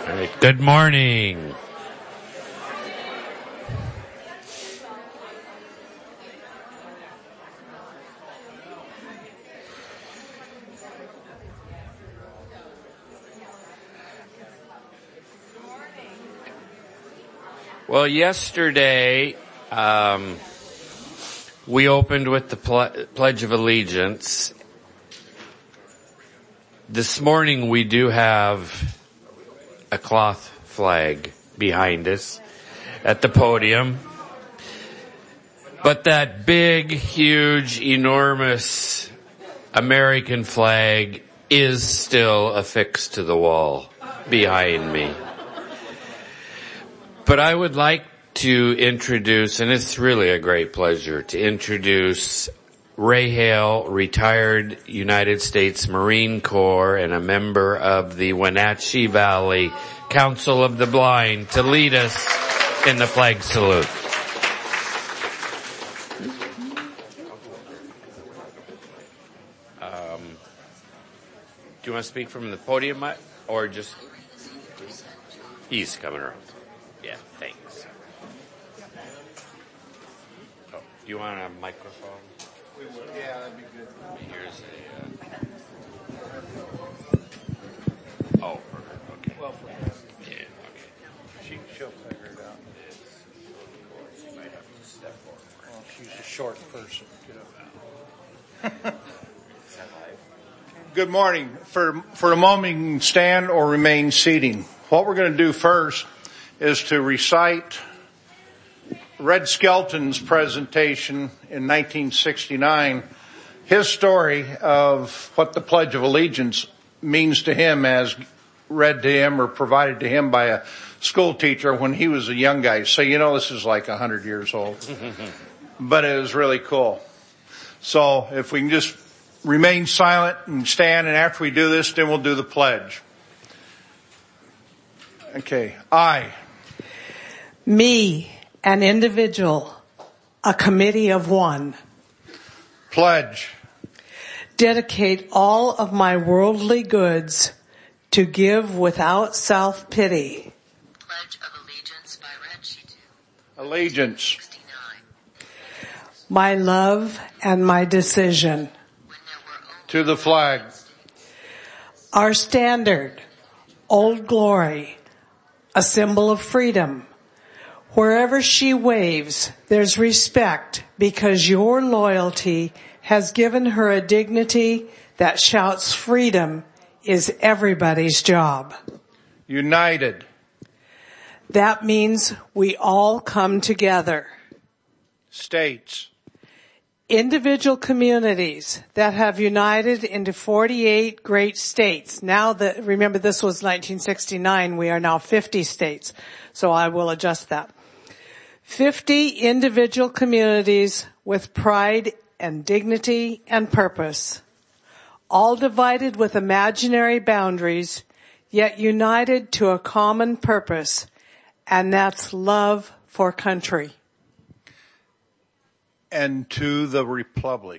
All right. Good morning. Well, yesterday we opened with the Pledge of Allegiance. This morning we do have a cloth flag behind us at the podium. But that big, huge, enormous American flag is still affixed to the wall behind me. But I would like to introduce, and it's really a great pleasure, to introduce Ray Hale, retired United States Marine Corps and a member of the Wenatchee Valley Council of the Blind, to lead us in the flag salute. Do you want to speak from the podium, or just... He's coming around. Yeah, thanks. Oh, do you want a microphone? Yeah, that'd be good. Here's a... Oh, perfect. Okay. Well, for Yeah, okay. she'll figure it out. You might have to step forward. Well, she's a short person. Get up. Good morning. For a moment, you can stand or remain seating. What we're going to do first is to recite Red Skelton's presentation in 1969, his story of what the Pledge of Allegiance means to him as read to him or provided to him by a school teacher when he was a young guy. So this is like 100 years old. But it was really cool. So if we can just remain silent and stand, and after we do this, then we'll do the pledge. Okay. I. Me, an individual, a committee of one. Pledge. Dedicate all of my worldly goods to give without self-pity. Pledge of Allegiance by Red Sheet. Allegiance. 69. My love and my decision. When there were only To the flag. Our standard, Old Glory, a symbol of freedom. Wherever she waves, there's respect because your loyalty has given her a dignity that shouts freedom is everybody's job. United. That means we all come together. States. Individual communities that have united into 48 great states. Now that, remember this was 1969, we are now 50 states. So I will adjust that. 50 individual communities with pride and dignity and purpose. All divided with imaginary boundaries, yet united to a common purpose, and that's love for country. And to the republic.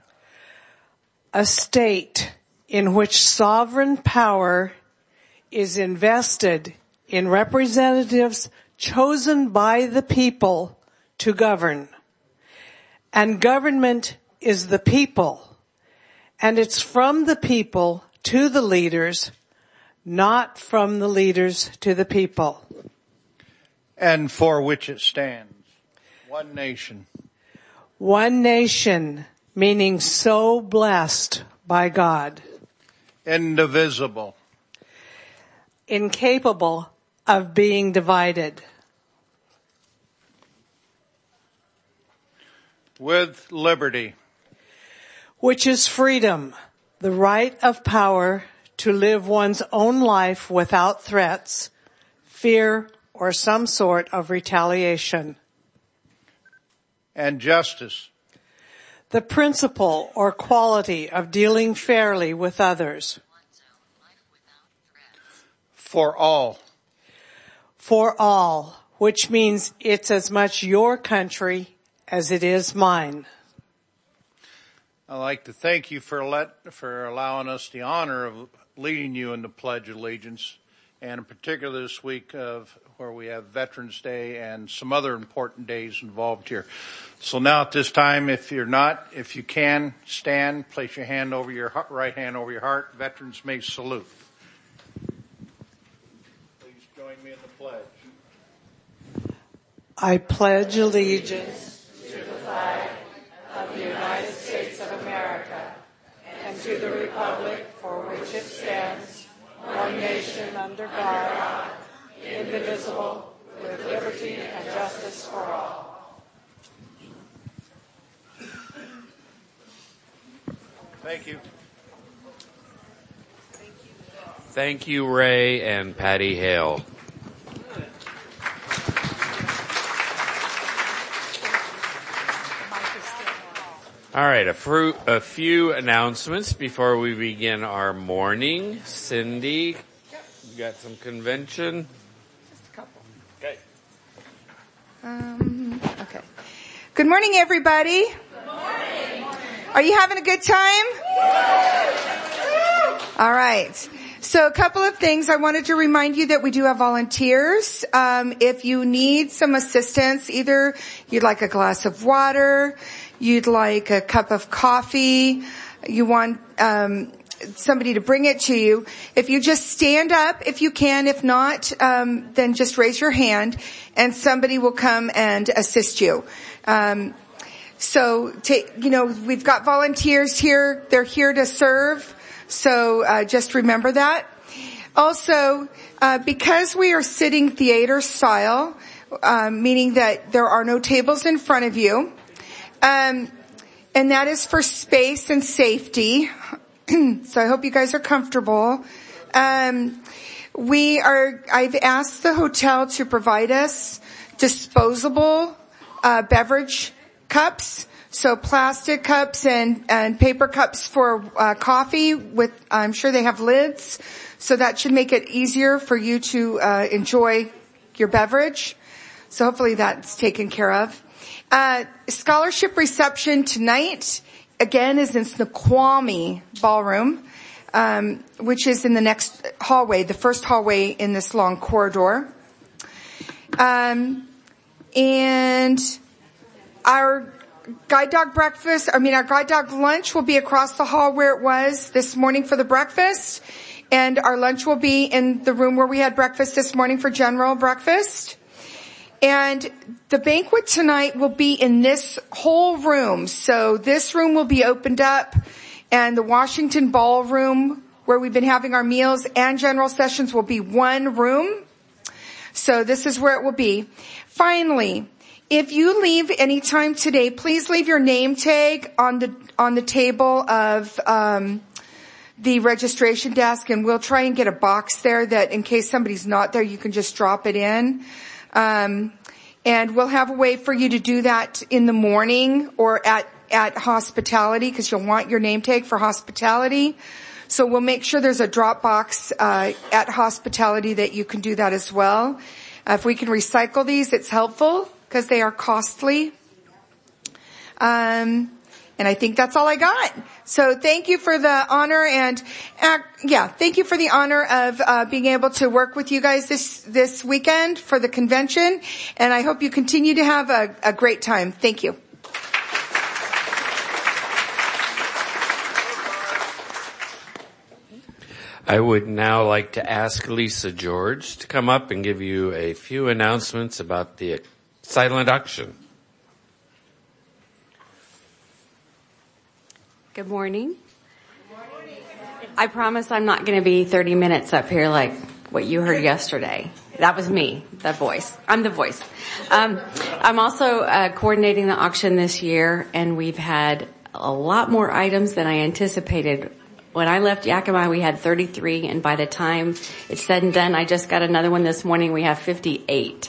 A state in which sovereign power is invested in representatives chosen by the people to govern. And government is the people. And it's from the people to the leaders, not from the leaders to the people. And for which it stands. One nation. One nation, meaning so blessed by God. Indivisible. Incapable of being divided. With liberty. Which is freedom, the right of power to live one's own life without threats, fear, or some sort of retaliation. And justice. The principle or quality of dealing fairly with others. For all. For all, which means it's as much your country as it is mine. I'd like to thank you for allowing us the honor of leading you in the Pledge of Allegiance. and in particular this week of where we have Veterans Day and some other important days involved here. So now at this time, if you can, stand, place your hand over your right hand over your heart. Veterans may salute. Please join me in the pledge. I pledge allegiance to the flag of the United States of America and to the republic for which it stands, one nation under God, indivisible, with liberty and justice for all. Thank you. Thank you, Ray and Patty Hale. All right, a few announcements before we begin our morning. Cindy, you got some convention? Just a couple. Okay. Okay. Good morning, everybody. Good morning. Are you having a good time? All right. So a couple of things. I wanted to remind you that we do have volunteers. If you need some assistance, either you'd like a glass of water, you'd like a cup of coffee, you want somebody to bring it to you, if you just stand up if you can. If not, then just raise your hand and somebody will come and assist you. We've got volunteers here. They're here to serve. So just remember that. Also, because we are sitting theater style, meaning that there are no tables in front of you, and that is for space and safety. So I hope you guys are comfortable. I've asked the hotel to provide us disposable beverage cups. So plastic cups and paper cups for coffee with, I'm sure they have lids. So that should make it easier for you to enjoy your beverage. So hopefully that's taken care of. Scholarship reception tonight, again, is in Snoqualmie Ballroom, which is in the next hallway, the first hallway in this long corridor. And our guide dog lunch will be across the hall where it was this morning for the breakfast. And our lunch will be in the room where we had breakfast this morning for general breakfast. And the banquet tonight will be in this whole room. So this room will be opened up, and the Washington Ballroom, where we've been having our meals and general sessions, will be one room. So this is where it will be. Finally, if you leave anytime today, please leave your name tag on the table of the registration desk, and we'll try and get a box there that in case somebody's not there, you can just drop it in. And we'll have a way for you to do that in the morning or at hospitality, because you'll want your name tag for hospitality. So we'll make sure there's a drop box at hospitality that you can do that as well. If we can recycle these, it's helpful because they are costly. And I think that's all I got. So thank you for the honor thank you for the honor of being able to work with you guys this weekend for the convention. And I hope you continue to have a great time. Thank you. I would now like to ask Lisa George to come up and give you a few announcements about the silent auction. Good morning. I promise I'm not going to be 30 minutes up here like what you heard yesterday. That was me, the voice. I'm the voice. I'm also coordinating the auction this year, and we've had a lot more items than I anticipated. When I left Yakima, we had 33, and by the time it's said and done, I just got another one this morning. We have 58.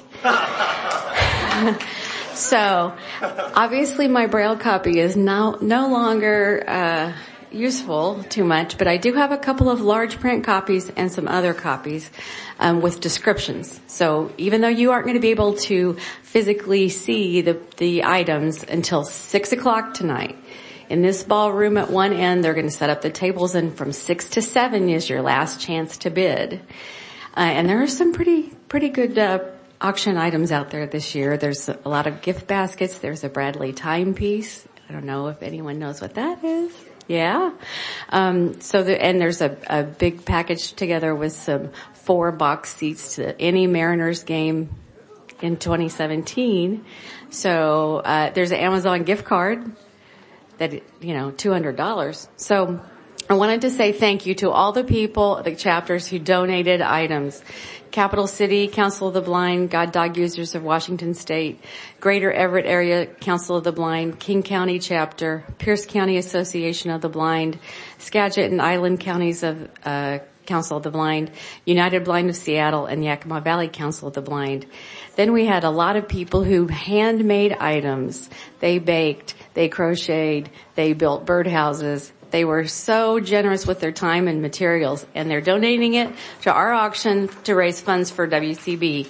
So, obviously my Braille copy is no longer useful too much, but I do have a couple of large print copies and some other copies with descriptions. So even though you aren't going to be able to physically see the items until 6 o'clock tonight, in this ballroom at one end, they're going to set up the tables, and from 6 to 7 is your last chance to bid. And there are some pretty good, auction items out there this year. There's a lot of gift baskets. There's a Bradley timepiece. I don't know if anyone knows what that is. Yeah. And there's a big package together with some 4 box seats to any Mariners game in 2017. So, there's an Amazon gift card that, $200. So I wanted to say thank you to all the people, the chapters who donated items. Capital City Council of the Blind, God Dog Users of Washington State, Greater Everett Area Council of the Blind, King County Chapter, Pierce County Association of the Blind, Skagit and Island Counties of Council of the Blind, United Blind of Seattle, and Yakima Valley Council of the Blind. Then we had a lot of people who handmade items. They baked, they crocheted, they built birdhouses. They were so generous with their time and materials, and they're donating it to our auction to raise funds for WCB.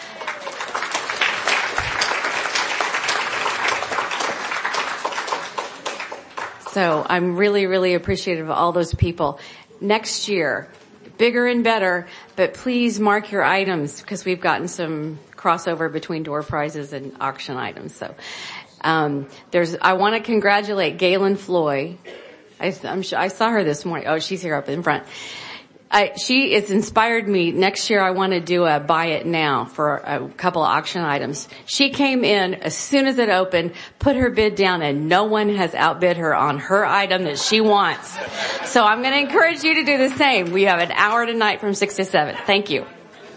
So I'm really, really appreciative of all those people. Next year, bigger and better, but please mark your items because we've gotten some crossover between door prizes and auction items. So I want to congratulate Galen Floyd. I saw her this morning. Oh, she's here up in front. She has inspired me. Next year I want to do a buy it now for a couple of auction items. She came in as soon as it opened, put her bid down, and no one has outbid her on her item that she wants. So I'm going to encourage you to do the same. We have an hour tonight from 6 to 7. Thank you.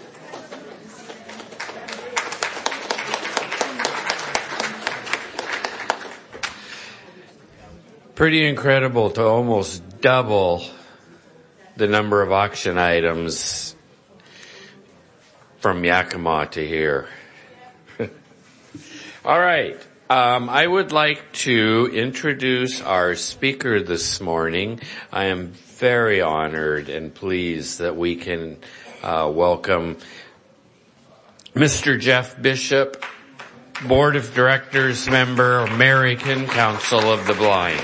Pretty incredible to almost double the number of auction items from Yakima to here. All right. I would like to introduce our speaker this morning. I am very honored and pleased that we can welcome Mr. Jeff Bishop, Board of Directors member, American Council of the Blind.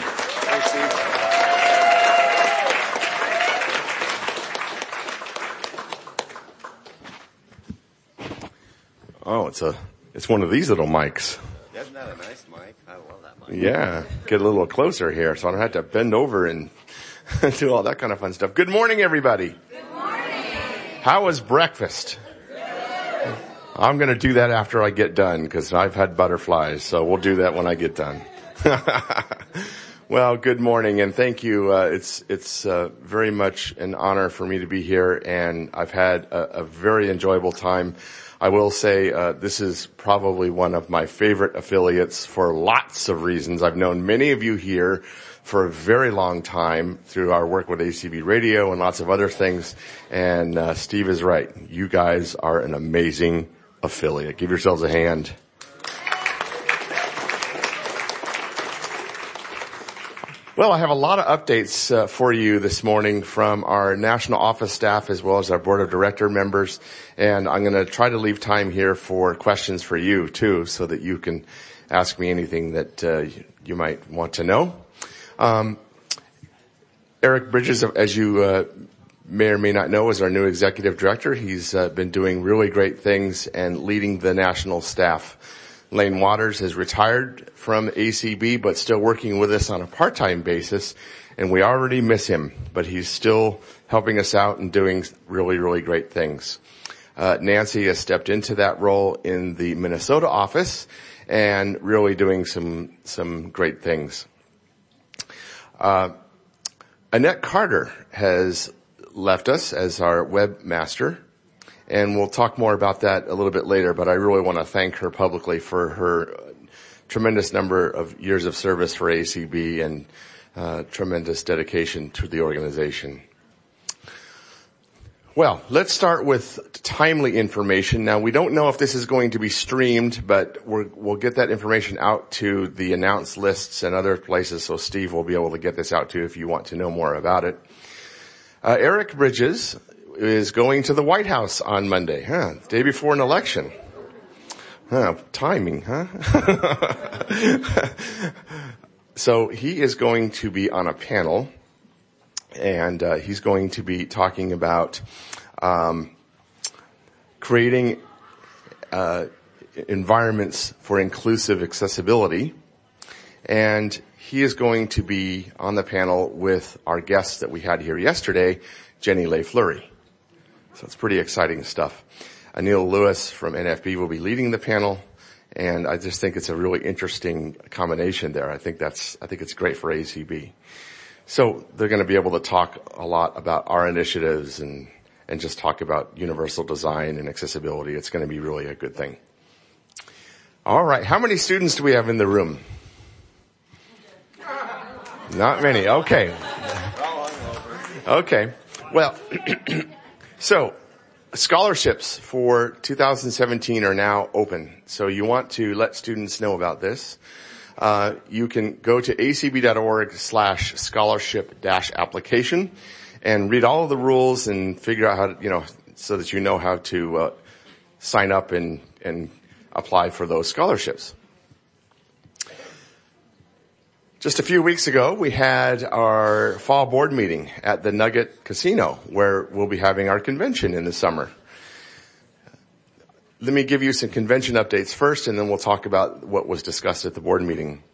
Oh, it's one of these little mics. Isn't that a nice mic? I love that mic. Yeah, get a little closer here so I don't have to bend over and do all that kind of fun stuff. Good morning, everybody. Good morning. How was breakfast? Good. I'm going to do that after I get done because I've had butterflies, so we'll do that when I get done. Well, good morning and thank you. It's very much an honor for me to be here, and I've had a very enjoyable time. I will say this is probably one of my favorite affiliates for lots of reasons. I've known many of you here for a very long time through our work with ACB Radio and lots of other things. And Steve is right. You guys are an amazing affiliate. Give yourselves a hand. Well, I have a lot of updates for you this morning from our national office staff as well as our board of director members. And I'm going to try to leave time here for questions for you too, so that you can ask me anything that you might want to know. Eric Bridges, as you may or may not know, is our new executive director. He's been doing really great things and leading the national staff. Lane Waters has retired from ACB, but still working with us on a part-time basis, and we already miss him, but he's still helping us out and doing really, really great things. Nancy has stepped into that role in the Minnesota office and really doing some great things. Annette Carter has left us as our webmaster. And we'll talk more about that a little bit later, but I really want to thank her publicly for her tremendous number of years of service for ACB and tremendous dedication to the organization. Well, let's start with timely information. Now, we don't know if this is going to be streamed, but we'll get that information out to the announced lists and other places, so Steve will be able to get this out to you if you want to know more about it. Eric Bridges is going to the White House on Monday, day before an election. Timing, huh? So he is going to be on a panel, and he's going to be talking about creating environments for inclusive accessibility. And he is going to be on the panel with our guests that we had here yesterday, Jenny Leigh Fleury. So it's pretty exciting stuff. Anil Lewis from NFB will be leading the panel, and I just think it's a really interesting combination there. I think it's great for ACB. So they're going to be able to talk a lot about our initiatives and just talk about universal design and accessibility. It's going to be really a good thing. All right. How many students do we have in the room? Not many. Okay. Okay. Well, so scholarships for 2017 are now open. So you want to let students know about this. You can go to acb.org/scholarship-application and read all of the rules and figure out how to, so that you know how to sign up and apply for those scholarships. Just a few weeks ago, we had our fall board meeting at the Nugget Casino, where we'll be having our convention in the summer. Let me give you some convention updates first, and then we'll talk about what was discussed at the board meeting.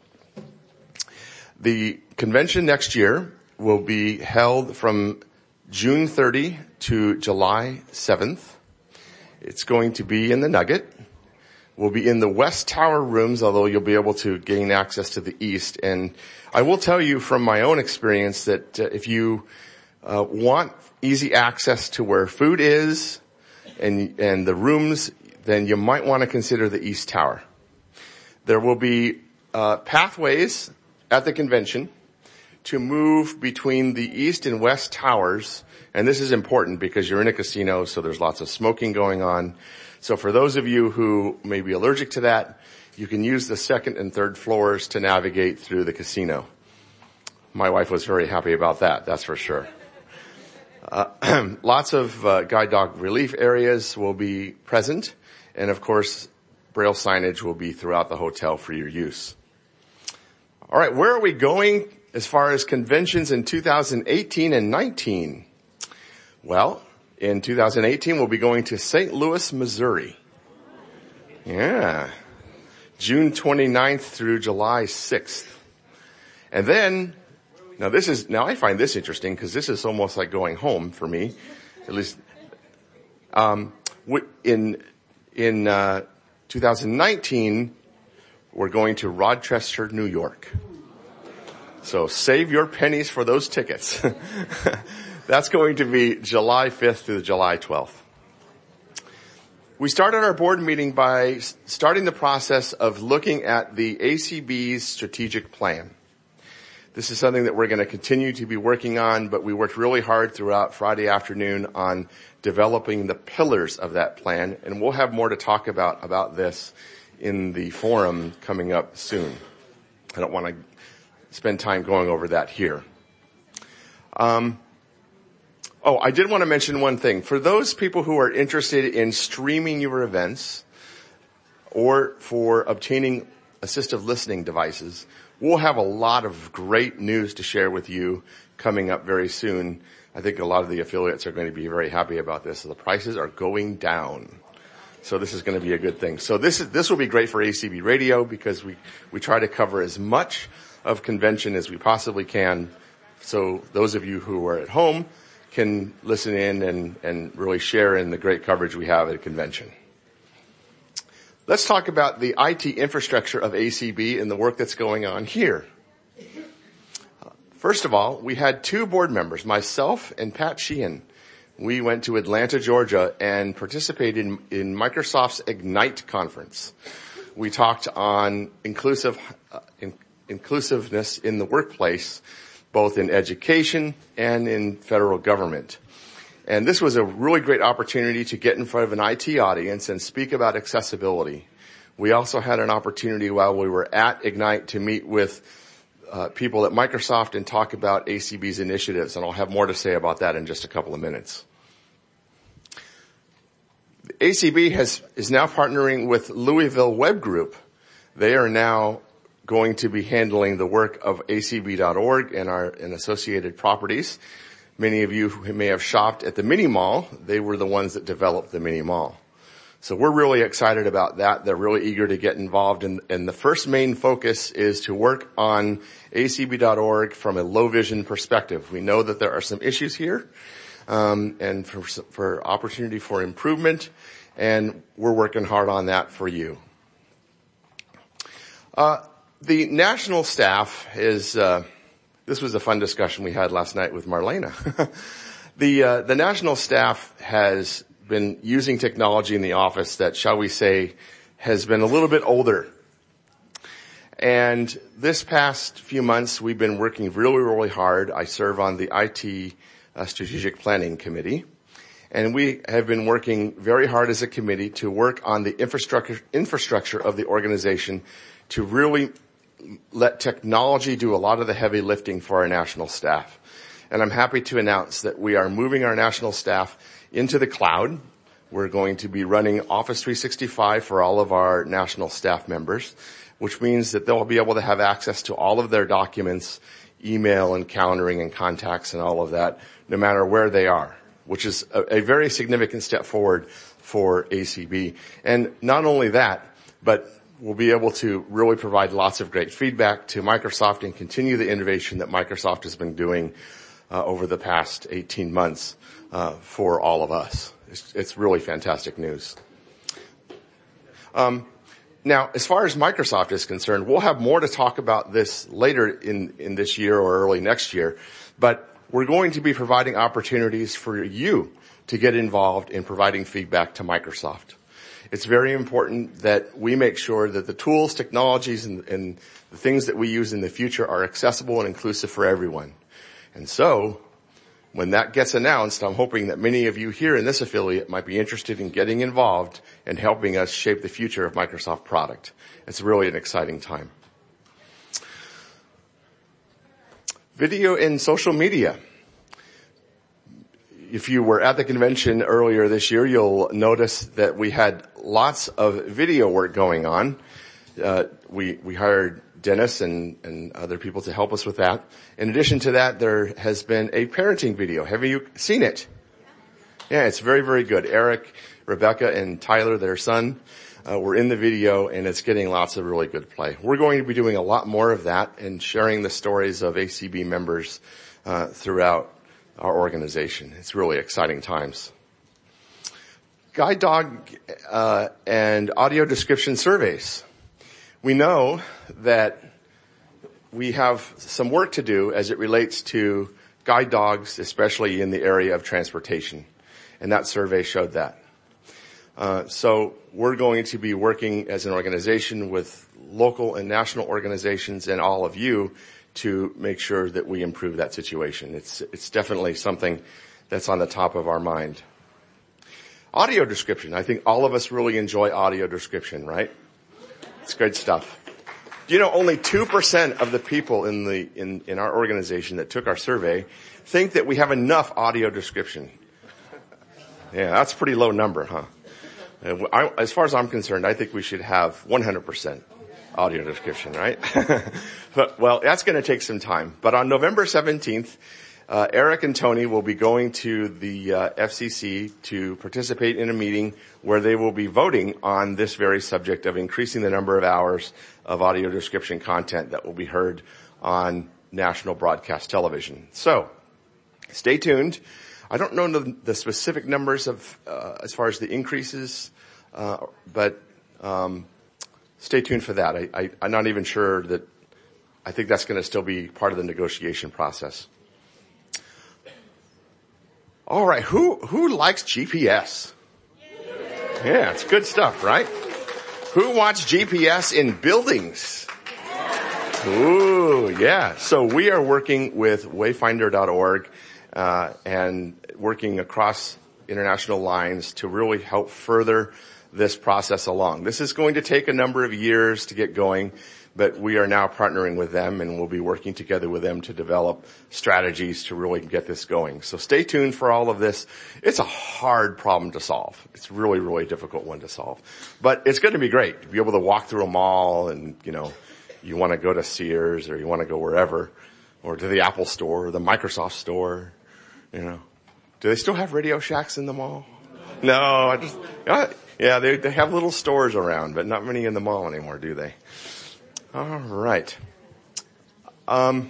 The convention next year will be held from June 30 to July 7th. It's going to be in the Nugget. We'll be in the West Tower rooms, although you'll be able to gain access to the East. And I will tell you from my own experience that if you want easy access to where food is and the rooms, then you might want to consider the East Tower. There will be pathways at the convention to move between the East and West Towers. And this is important because you're in a casino, so there's lots of smoking going on. So for those of you who may be allergic to that, you can use the second and third floors to navigate through the casino. My wife was very happy about that, that's for sure. Lots of guide dog relief areas will be present. And of course, Braille signage will be throughout the hotel for your use. All right, where are we going as far as conventions in 2018 and 19? Well, in 2018, we'll be going to St. Louis, Missouri. Yeah. June 29th through July 6th. And then, now I find this interesting because this is almost like going home for me, at least, in 2019, we're going to Rochester, New York. So save your pennies for those tickets. That's going to be July 5th through July 12th. We started our board meeting by starting the process of looking at the ACB's strategic plan. This is something that we're going to continue to be working on, but we worked really hard throughout Friday afternoon on developing the pillars of that plan, and we'll have more to talk about this in the forum coming up soon. I don't want to spend time going over that here. I did want to mention one thing. For those people who are interested in streaming your events or for obtaining assistive listening devices, we'll have a lot of great news to share with you coming up very soon. I think a lot of the affiliates are going to be very happy about this. The prices are going down. So this is going to be a good thing. So this will be great for ACB Radio because we try to cover as much of convention as we possibly can. So those of you who are at home can listen in and really share in the great coverage we have at a convention. Let's talk about the IT infrastructure of ACB and the work that's going on here. First of all, we had two board members, myself and Pat Sheehan. We went to Atlanta, Georgia and participated in Microsoft's Ignite conference. We talked on inclusiveness in the workplace, both in education and in federal government. And this was a really great opportunity to get in front of an IT audience and speak about accessibility. We also had an opportunity while we were at Ignite to meet with people at Microsoft and talk about ACB's initiatives, and I'll have more to say about that in just a couple of minutes. ACB is now partnering with Louisville Web Group. They are now going to be handling the work of acb.org and associated properties. Many of you who may have shopped at the mini mall, they were the ones that developed the mini mall. So we're really excited about that. They're really eager to get involved. And the first main focus is to work on acb.org from a low vision perspective. We know that there are some issues here, and for opportunity for improvement. And we're working hard on that for you. The national staff is, this was a fun discussion we had last night with Marlena. The national staff has been using technology in the office that, shall we say, has been a little bit older. And this past few months, we've been working really, really hard. I serve on the IT Strategic Planning Committee. And we have been working very hard as a committee to work on the infrastructure of the organization to really let technology do a lot of the heavy lifting for our national staff. And I'm happy to announce that we are moving our national staff into the cloud. We're going to be running Office 365 for all of our national staff members, which means that they'll be able to have access to all of their documents, email and calendaring and contacts and all of that, no matter where they are, which is a very significant step forward for ACB. And not only that, but we'll be able to really provide lots of great feedback to Microsoft and continue the innovation that Microsoft has been doing over the past 18 months for all of us. It's really fantastic news. Now, as far as Microsoft is concerned, we'll have more to talk about this later in this year or early next year, but we're going to be providing opportunities for you to get involved in providing feedback to Microsoft. It's very important that we make sure that the tools, technologies, and the things that we use in the future are accessible and inclusive for everyone. And so, when that gets announced, I'm hoping that many of you here in this affiliate might be interested in getting involved and helping us shape the future of Microsoft product. It's really an exciting time. Video and social media. If you were at the convention earlier this year, you'll notice that we had lots of video work going on. We hired Dennis and other people to help us with that. In addition to that, there has been a parenting video. Have you seen it? Yeah, it's very, very good. Eric, Rebecca, and Tyler, their son, were in the video, and it's getting lots of really good play. We're going to be doing a lot more of that and sharing the stories of ACB members throughout our organization. It's really exciting times. Guide dog and audio description surveys. We know that we have some work to do as it relates to guide dogs, especially in the area of transportation. And that survey showed that. So we're going to be working as an organization with local and national organizations and all of you to make sure that we improve that situation. It's definitely something that's on the top of our mind. Audio description. I think all of us really enjoy audio description, right? It's great stuff. Do you know only 2% of the people in our organization that took our survey think that we have enough audio description? Yeah, that's a pretty low number, huh? As far as I'm concerned, I think we should have 100% audio description, right? Well, that's going to take some time. But on November 17th, Eric and Tony will be going to the FCC to participate in a meeting where they will be voting on this very subject of increasing the number of hours of audio description content that will be heard on national broadcast television. So, stay tuned. I don't know the specific numbers of as far as the increases, but stay tuned for that. I'm not even sure that. I think that's going to still be part of the negotiation process. All right, who likes GPS? Yeah, it's good stuff, right? Who wants GPS in buildings? Ooh, yeah. So we are working with wayfinder.org and working across international lines to really help further this process along. This is going to take a number of years to get going, but we are now partnering with them and we'll be working together with them to develop strategies to really get this going. So stay tuned for all of this. It's a hard problem to solve. It's really, really difficult one to solve. But it's going to be great to be able to walk through a mall and, you want to go to Sears or you want to go wherever, or to the Apple store or the Microsoft store, Do they still have Radio Shacks in the mall? No, Yeah, they have little stores around, but not many in the mall anymore, do they? All right. All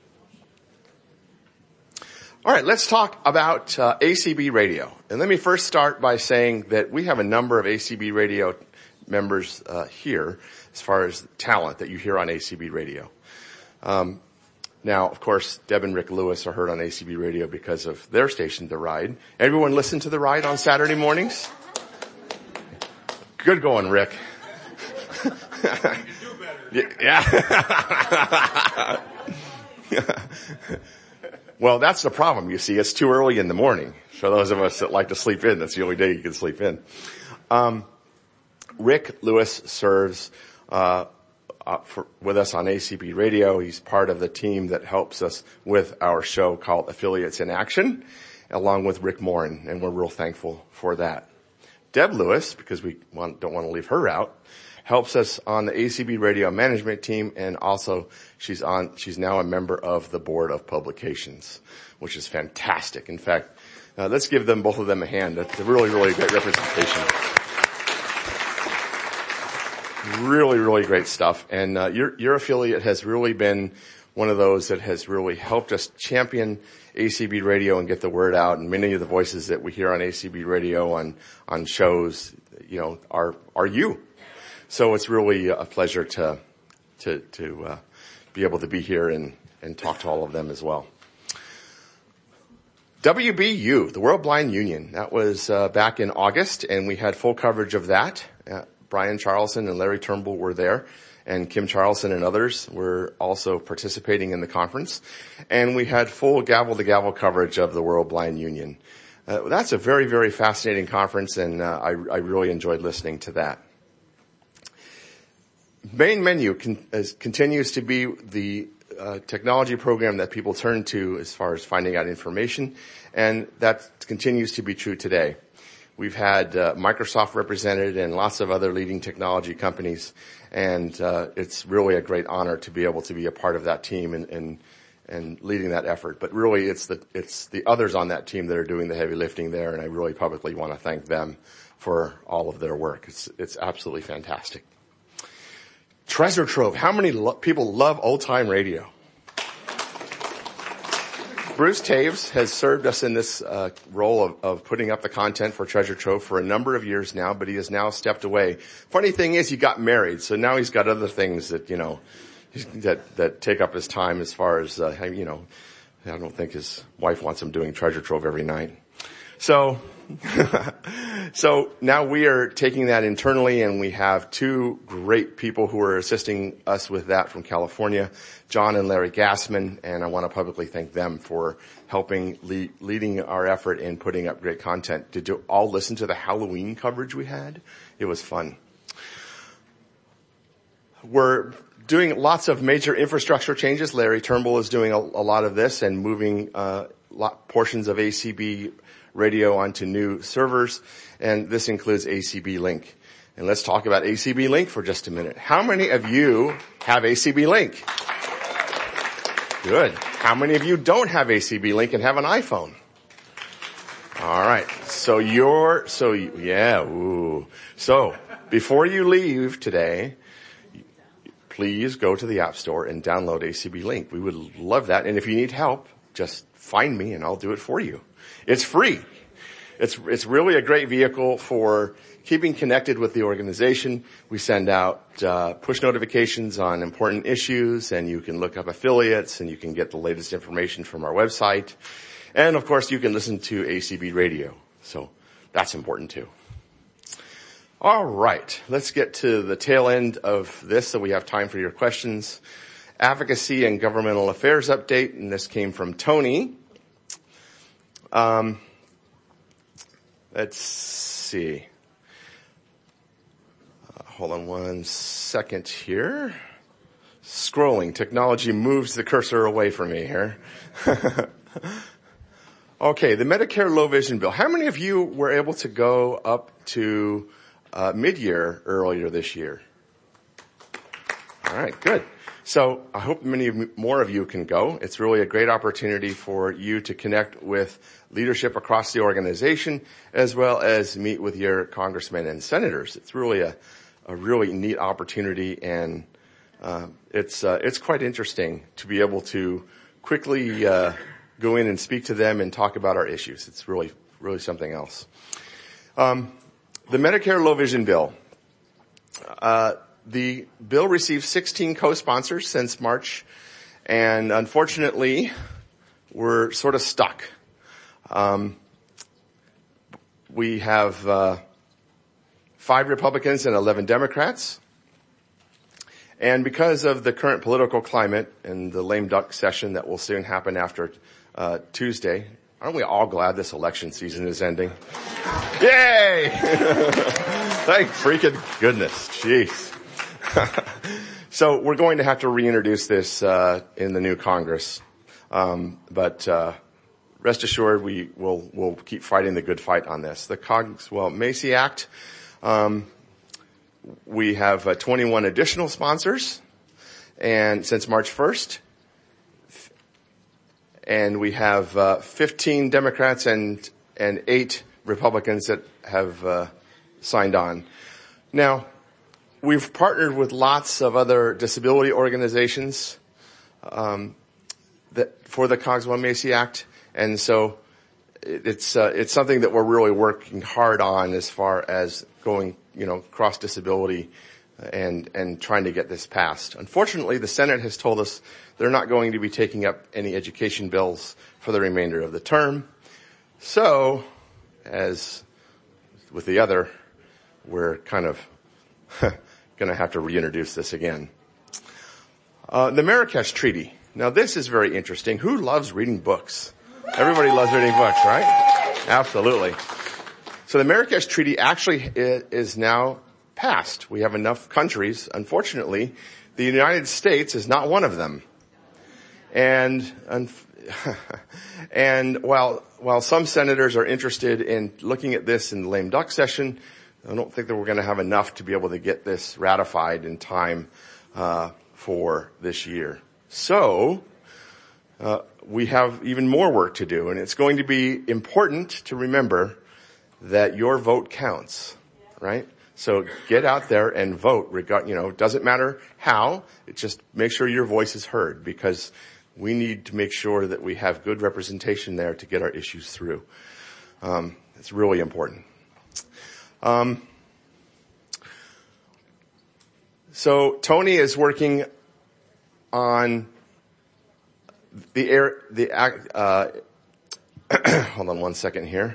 right, let's talk about ACB Radio. And let me first start by saying that we have a number of ACB Radio members here as far as talent that you hear on ACB Radio. Now, of course, Deb and Rick Lewis are heard on ACB Radio because of their station, The Ride. Everyone listen to The Ride on Saturday mornings? Good going, Rick. You do better. Yeah. Well, that's the problem, you see. It's too early in the morning. For those of us that like to sleep in, that's the only day you can sleep in. Rick Lewis serves with us on ACB Radio. He's part of the team that helps us with our show called Affiliates in Action, along with Rick Morin, and we're real thankful for that. Deb Lewis, because we don't want to leave her out, helps us on the ACB Radio management team, and also she's now a member of the Board of Publications, which is fantastic. In fact, let's give both of them a hand. That's a really, really great representation. Really, really great stuff. And your affiliate has really been one of those that has really helped us champion ACB Radio and get the word out. And many of the voices that we hear on ACB Radio on shows, are you. So it's really a pleasure to be able to be here and talk to all of them as well. WBU, the World Blind Union, that was back in August, and we had full coverage of that. Brian Charlson and Larry Turnbull were there, and Kim Charlson and others were also participating in the conference. And we had full gavel-to-gavel coverage of the World Blind Union. That's a very, very fascinating conference, and I really enjoyed listening to that. Main Menu continues to be the technology program that people turn to as far as finding out information, and that continues to be true today. We've had Microsoft represented and lots of other leading technology companies, and it's really a great honor to be able to be a part of that team and leading that effort. But really, it's the others on that team that are doing the heavy lifting there, and I really publicly want to thank them for all of their work. It's absolutely fantastic. Treasure Trove. How many people love old-time radio? Bruce Taves has served us in this role of putting up the content for Treasure Trove for a number of years now, but he has now stepped away. Funny thing is, he got married, so now he's got other things that that take up his time. As far as I don't think his wife wants him doing Treasure Trove every night. So now we are taking that internally, and we have two great people who are assisting us with that from California, John and Larry Gassman, and I want to publicly thank them for helping leading our effort in putting up great content. Did you all listen to the Halloween coverage we had? It was fun. We're doing lots of major infrastructure changes. Larry Turnbull is doing a lot of this and moving portions of ACB Radio onto new servers, and this includes ACB Link. And let's talk about ACB Link for just a minute. How many of you have ACB Link? Good. How many of you don't have ACB Link and have an iPhone? All right. So before you leave today, please go to the App Store and download ACB Link. We would love that. And if you need help, just find me and I'll do it for you. It's free. It's really a great vehicle for keeping connected with the organization. We send out push notifications on important issues, and you can look up affiliates, and you can get the latest information from our website. And of course, you can listen to ACB Radio. So that's important too. All right. Let's get to the tail end of this so we have time for your questions. Advocacy and Governmental Affairs update, and this came from Tony. Let's see. Hold on one second here. Scrolling. Technology moves the cursor away from me here. Okay, the Medicare Low Vision Bill. How many of you were able to go up to mid-year earlier this year? All right, good. So I hope more of you can go. It's really a great opportunity for you to connect with leadership across the organization, as well as meet with your congressmen and senators. It's really a really neat opportunity, and it's quite interesting to be able to quickly go in and speak to them and talk about our issues. It's really something else. The Medicare Low Vision Bill. The bill received 16 co-sponsors since March, and unfortunately, we're sort of stuck. We have 5 Republicans and 11 Democrats. And because of the current political climate and the lame duck session that will soon happen after Tuesday, aren't we all glad this election season is ending? Yay! Thank freaking goodness. Jeez. So we're going to have to reintroduce this in the new Congress. But rest assured we'll keep fighting the good fight on this. The Cogswell-Macy Act, we have 21 additional sponsors, and since March 1st, and we have 15 Democrats and 8 Republicans that have signed on. Now, we've partnered with lots of other disability organizations for the Cogswell-Macy Act, and so it's something that we're really working hard on as far as going, cross disability and trying to get this passed. Unfortunately, the Senate has told us they're not going to be taking up any education bills for the remainder of the term. So, as with the other, we're kind of going to have to reintroduce this again. The Marrakesh Treaty. Now, this is very interesting. Who loves reading books? Everybody loves reading books, right? Absolutely. So the Marrakesh Treaty actually is now passed. We have enough countries. Unfortunately, the United States is not one of them. And while some senators are interested in looking at this in the lame duck session, I don't think that we're going to have enough to be able to get this ratified in time for this year. So we have even more work to do, and it's going to be important to remember that your vote counts, right? So get out there and vote. It doesn't matter how. It just make sure your voice is heard, because we need to make sure that we have good representation there to get our issues through. It's really important. So Tony is working on hold on one second here.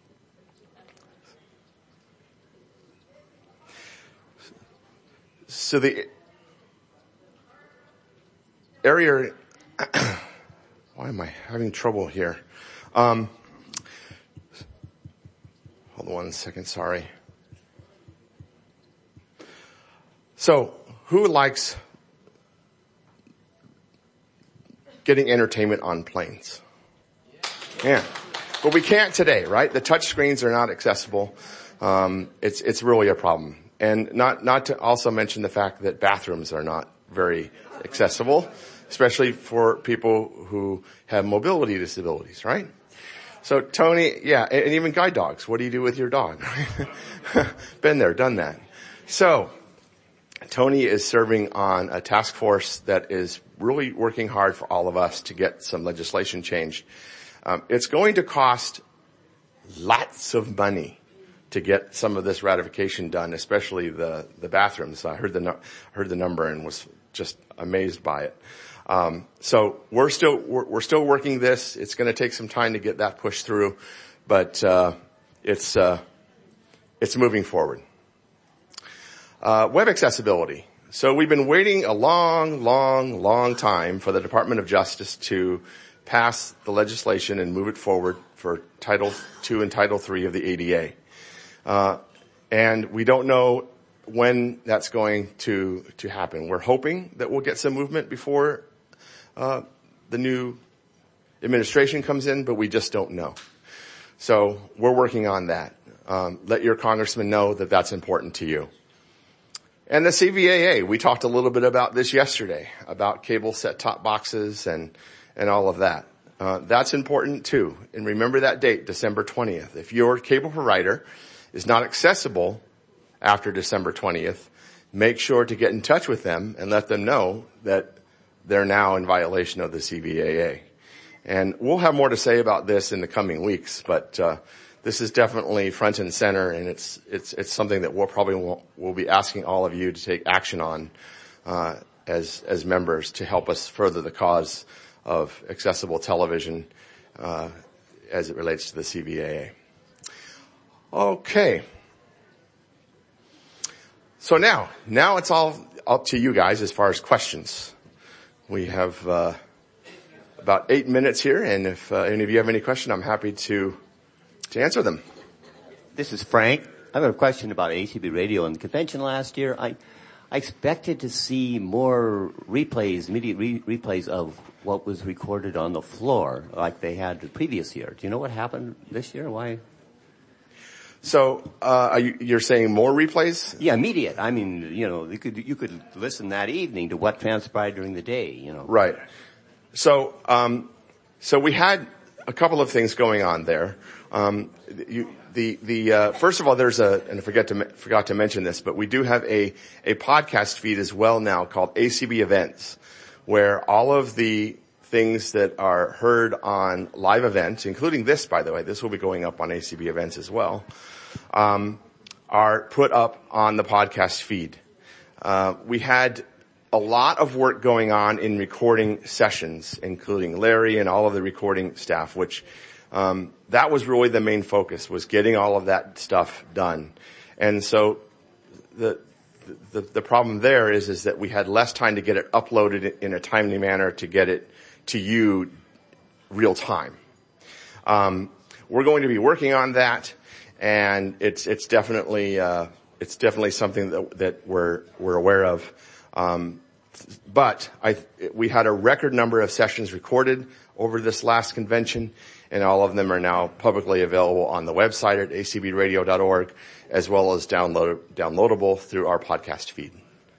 So the area, why am I having trouble here? Hold on one second, sorry. So, who likes getting entertainment on planes? Yeah. But we can't today, right? The touch screens are not accessible. It's really a problem. And not to also mention the fact that bathrooms are not very accessible, especially for people who have mobility disabilities, right? So Tony, and even guide dogs. What do you do with your dog? Been there, done that. So Tony is serving on a task force that is really working hard for all of us to get some legislation changed. It's going to cost lots of money to get some of this ratification done, especially the bathrooms. I heard the number and was just amazed by it. So we're still working this. It's going to take some time to get that pushed through, but it's moving forward. Web accessibility. So we've been waiting a long time for the Department of Justice to pass the legislation and move it forward for Title II and Title III of the ADA. And we don't know when that's going to happen. We're hoping that we'll get some movement before the new administration comes in, but we just don't know. So we're working on that. Let your congressman know that that's important to you. And the CVAA, we talked a little bit about this yesterday, about cable set-top boxes and all of that. That's important too. And remember that date, December 20th. If your cable provider is not accessible after December 20th, make sure to get in touch with them and let them know that they're now in violation of the CVAA. And we'll have more to say about this in the coming weeks, but this is definitely front and center, and it's something that we'll be asking all of you to take action on as members to help us further the cause of accessible television as it relates to the CVAA. Okay. So now it's all up to you guys as far as questions. We have about 8 minutes here, and if any of you have any question, I'm happy to answer them. This is Frank. I have a question about ACB Radio. In the convention last year, I expected to see more replays, immediate replays of what was recorded on the floor like they had the previous year. Do you know what happened this year? Why? So, you're saying more replays? Yeah, immediate. I mean, you could listen that evening to what transpired during the day, Right. So we had a couple of things going on there. First of all, and I forgot to mention this, but we do have a podcast feed as well now called ACB Events, where all of the things that are heard on live events, including this, by the way, this will be going up on ACB Events as well, are put up on the podcast feed. We had a lot of work going on in recording sessions, including Larry and all of the recording staff, which that was really the main focus, was getting all of that stuff done. And so the problem there is that we had less time to get it uploaded in a timely manner to get it to you real time. We're going to be working on that, and it's definitely something that we're aware of. But we had a record number of sessions recorded over this last convention, and all of them are now publicly available on the website at acbradio.org, as well as downloadable through our podcast feed.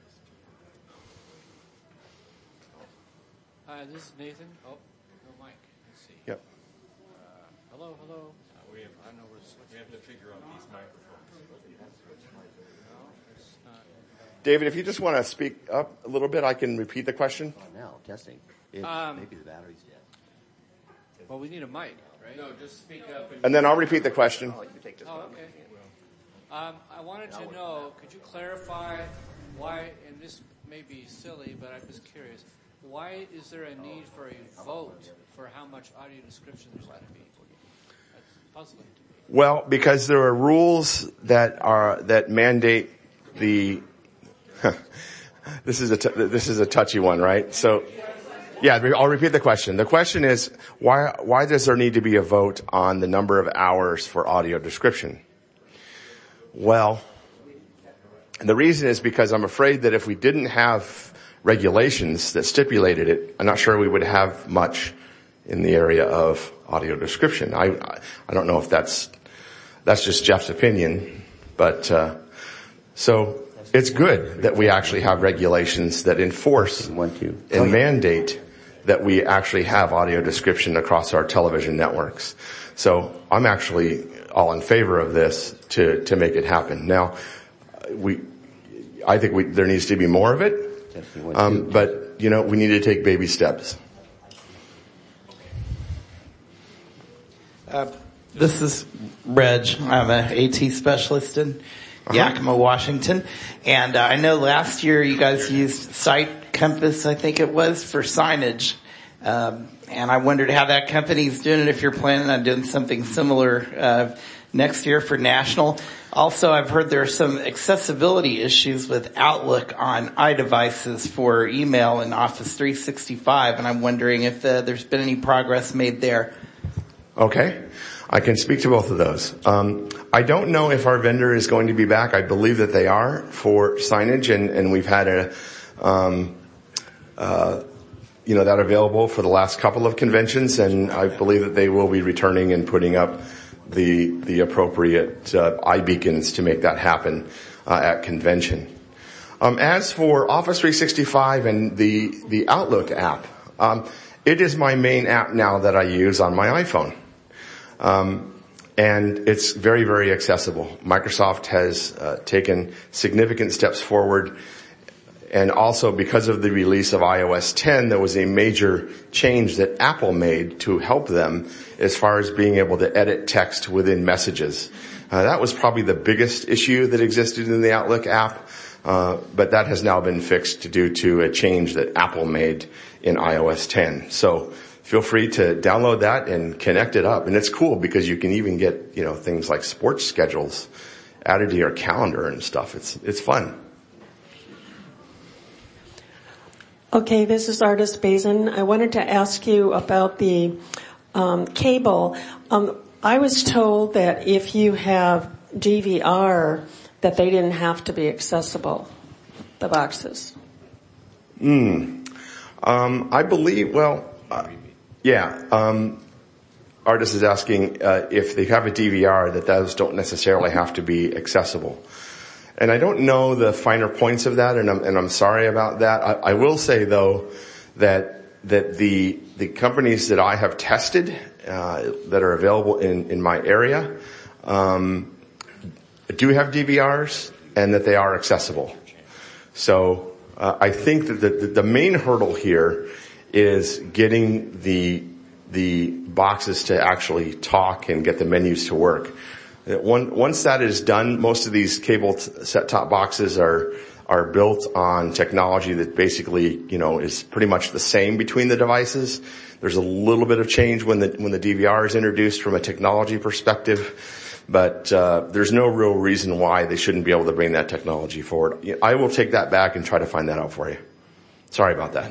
Hi, this is Nathan. Oh, no mic. Let's see. Yep. Hello. We have to figure out these microphones. No, it's not. David, if you just want to speak up a little bit, I can repeat the question. Oh, now, testing. Maybe the battery's dead. Well, we need a mic, right? No, just speak up. And then I'll repeat the question. Oh, you can take this Oh, one. okay. I wanted to know, could you clarify why, and this may be silly, but I'm just curious, why is there a need for a vote for how much audio description there's going to be? That's puzzling to me. Well, because there are rules that mandate the. This is a touchy one, right? So, yeah, I'll repeat the question. The question is, why does there need to be a vote on the number of hours for audio description? Well, the reason is because I'm afraid that if we didn't have regulations that stipulated it, I'm not sure we would have much in the area of audio description. I don't know if that's just Jeff's opinion, but so it's good that we actually have regulations that enforce and mandate that we actually have audio description across our television networks. So I'm actually all in favor of this to make it happen. Now, I think there needs to be more of it, but we need to take baby steps. This is Reg. I'm an AT specialist in Yakima, Washington. And I know last year you guys used Site Compass, I think it was, for signage. And I wondered how that company's doing it, if you're planning on doing something similar next year for national. Also, I've heard there are some accessibility issues with Outlook on iDevices for email in Office 365, and I'm wondering if there's been any progress made there. Okay. I can speak to both of those. I don't know if our vendor is going to be back. I believe that they are for signage, and we've had that available for the last couple of conventions, and I believe that they will be returning and putting up the appropriate iBeacons to make that happen at convention. As for Office 365 and the Outlook app, it is my main app now that I use on my iPhone. And it's very, very accessible. Microsoft has taken significant steps forward. And also because of the release of iOS 10, there was a major change that Apple made to help them as far as being able to edit text within messages. That was probably the biggest issue that existed in the Outlook app. But that has now been fixed due to a change that Apple made in iOS 10. So feel free to download that and connect it up. And it's cool because you can even get, things like sports schedules added to your calendar and stuff. It's fun. Okay, this is Artis Bazin. I wanted to ask you about the cable. I was told that if you have DVR, that they didn't have to be accessible, the boxes. I believe, Artis is asking if they have a DVR that those don't necessarily have to be accessible. And I don't know the finer points of that, and I'm sorry about that. I will say though that the companies that I have tested that are available in my area do have DVRs and that they are accessible. So I think that the main hurdle here is getting the boxes to actually talk and get the menus to work. Once that is done, most of these cable set-top boxes are built on technology that basically, is pretty much the same between the devices. There's a little bit of change when the DVR is introduced from a technology perspective, but there's no real reason why they shouldn't be able to bring that technology forward. I will take that back and try to find that out for you. Sorry about that.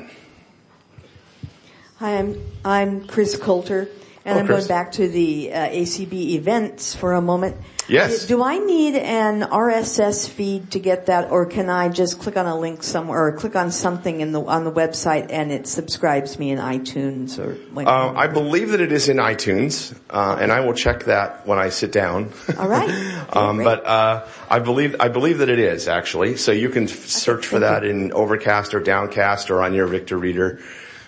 Hi, I'm Chris Coulter. And I'm going back to the ACB events for a moment. Yes. Do I need an RSS feed to get that, or can I just click on a link somewhere, or click on something on the website and it subscribes me in iTunes or? I believe that it is in iTunes, and I will check that when I sit down. All right. But I believe that it is actually. So you can search for that in Overcast or Downcast or on your Victor Reader,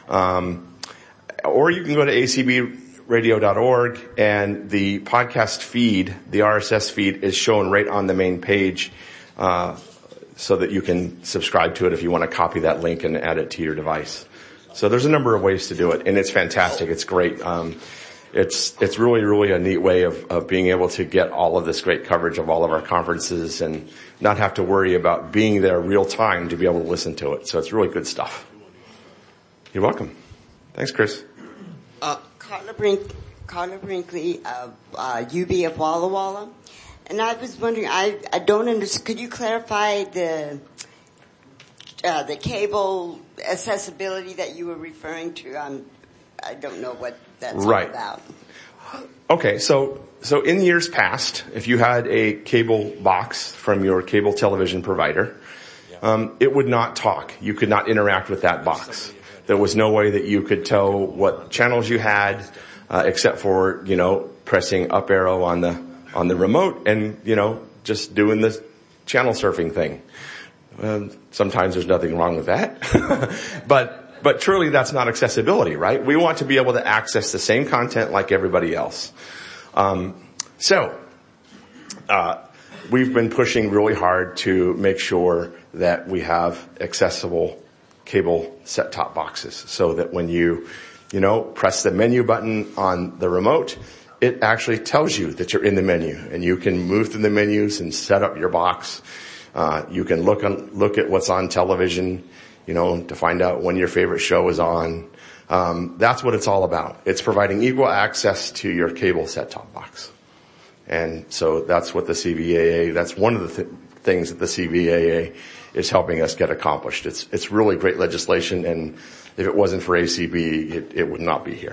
or you can go to acbradio.org, and the podcast feed, the RSS feed, is shown right on the main page, so that you can subscribe to it if you want to copy that link and add it to your device. So there's a number of ways to do it, and it's fantastic. It's great. It's really, really a neat way of being able to get all of this great coverage of all of our conferences and not have to worry about being there real time to be able to listen to it. So it's really good stuff. You're welcome. Thanks, Chris. Carla Brinkley of UB of Walla Walla. And I was wondering, I don't understand, could you clarify the cable accessibility that you were referring to? I don't know what that's all about. Okay, so in years past, if you had a cable box from your cable television provider, it would not talk. You could not interact with that box. There was no way that you could tell what channels you had, except for, pressing up arrow on the remote and, just doing the channel surfing thing. Sometimes there's nothing wrong with that. But truly that's not accessibility, right? We want to be able to access the same content like everybody else. We've been pushing really hard to make sure that we have accessible cable set-top boxes, so that when you press the menu button on the remote, it actually tells you that you're in the menu, and you can move through the menus and set up your box. You can look at what's on television, to find out when your favorite show is on. That's what it's all about. It's providing equal access to your cable set-top box. And so that's what the CVAA, that's one of the things that the CVAA is helping us get accomplished. It's really great legislation, and if it wasn't for ACB, it would not be here.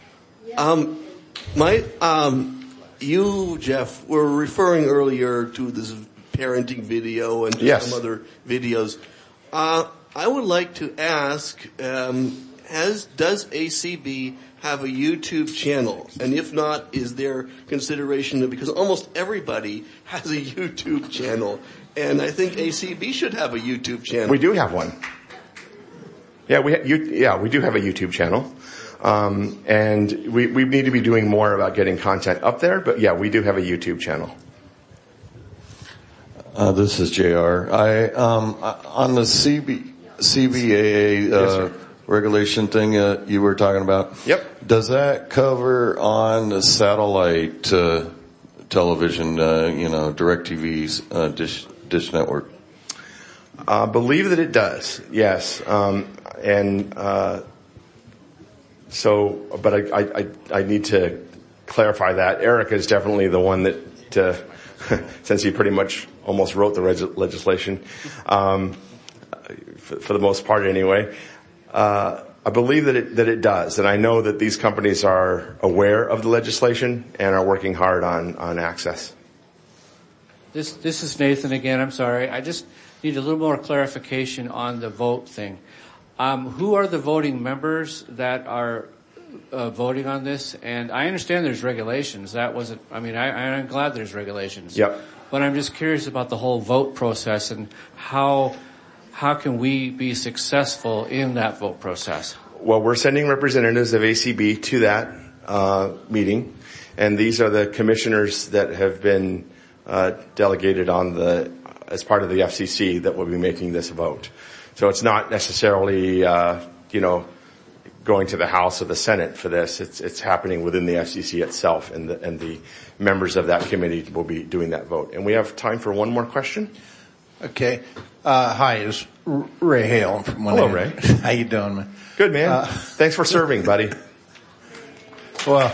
You, Jeff, were referring earlier to this parenting video and some other videos. I would like to ask, does ACB have a YouTube channel? And if not, is there consideration because almost everybody has a YouTube channel. And I think ACB should have a YouTube channel. We do have one. Yeah, we do have a YouTube channel. And we need to be doing more about getting content up there, but yeah, we do have a YouTube channel. This is JR. On the CBAA, Yes, regulation thing, you were talking about. Yep. Does that cover on the satellite, television, DirecTV's, dish network? I believe that it does. Yes. But I need to clarify that. Eric is definitely the one that, since he pretty much almost wrote the legislation, for the most part anyway. I believe that it does, and I know that these companies are aware of the legislation and are working hard on access. This is Nathan again. I'm sorry. I just need a little more clarification on the vote thing. Who are the voting members that are voting on this? And I understand there's regulations. I'm glad there's regulations. Yep. But I'm just curious about the whole vote process and how can we be successful in that vote process? Well, we're sending representatives of ACB to that meeting, and these are the commissioners that have been delegated as part of the FCC that will be making this vote. So it's not necessarily, going to the House or the Senate for this. It's happening within the FCC itself, and the members of that committee will be doing that vote. And we have time for one more question. Okay. Hi, it's Ray Hale from Hello, Ray. How you doing, man? Good, man. Thanks for serving, buddy. Well,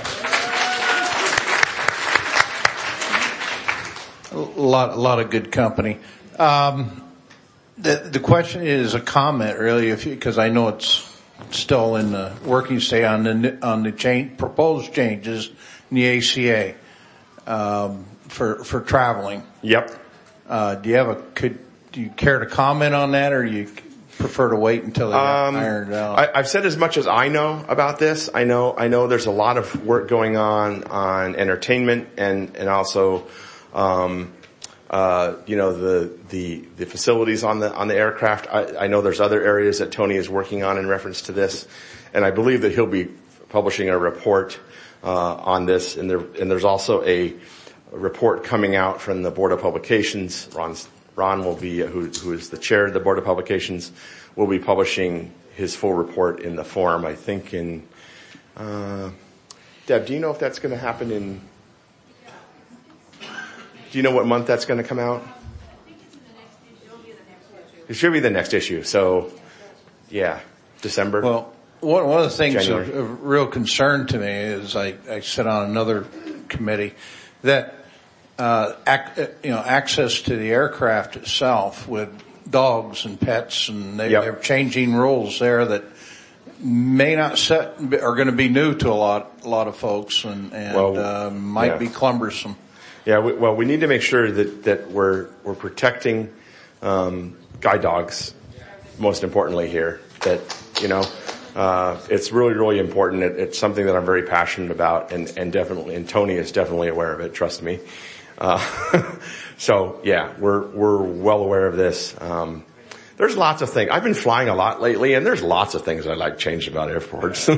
a lot of good company. The question is a comment, really, because I know it's still in the working state on the proposed changes in the ACA for traveling. Yep. Do you care to comment on that, or you prefer to wait until they get ironed out? I've said as much as I know about this. I know there's a lot of work going on entertainment and also the facilities on the aircraft. I know there's other areas that Tony is working on in reference to this, and I believe that he'll be publishing a report on this. And there's also a report coming out from the Board of Publications. Ron will be, who is the chair of the Board of Publications, will be publishing his full report in the Forum, I think in, Deb, do you know if that's going to happen in, do you know what month that's going to come out? It should be the next issue. So, yeah, December. Well, one of the things January. of real concern to me is I sit on another committee that access to the aircraft itself with dogs and pets, and they're changing rules there that may not are going to be new to a lot of folks, and might be cumbersome. Yeah, we need to make sure that we're protecting guide dogs, most importantly here. That it's really, really important. It's something that I'm very passionate about, and definitely, and Tony is definitely aware of it. Trust me. So yeah, we're well aware of this. There's lots of things. I've been flying a lot lately, and there's lots of things I like changed about airports.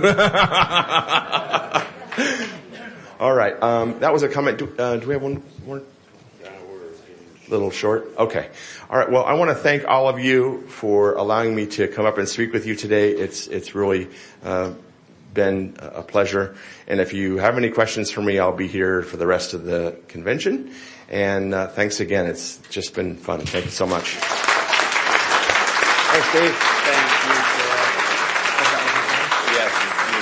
All right. That was a comment. Do we have one more? Little short? Okay. All right. Well, I want to thank all of you for allowing me to come up and speak with you today. It's really, been a pleasure. And if you have any questions for me, I'll be here for the rest of the convention. And, thanks again. It's just been fun. Thank you so much. Thanks, Dave. Thank you, Jeff.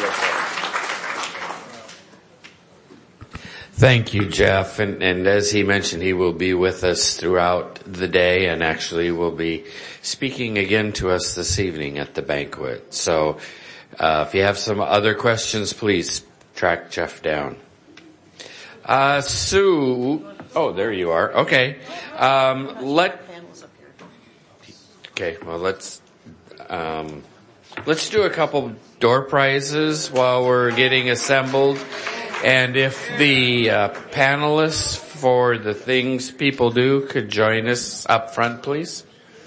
Thank you, Jeff. And as he mentioned, he will be with us throughout the day, and actually will be speaking again to us this evening at the banquet. So, if you have some other questions, please track Jeff down. Sue, oh, there you are. Okay. Okay, well, let's do a couple door prizes while we're getting assembled. And if the panelists for the things people do could join us up front, please?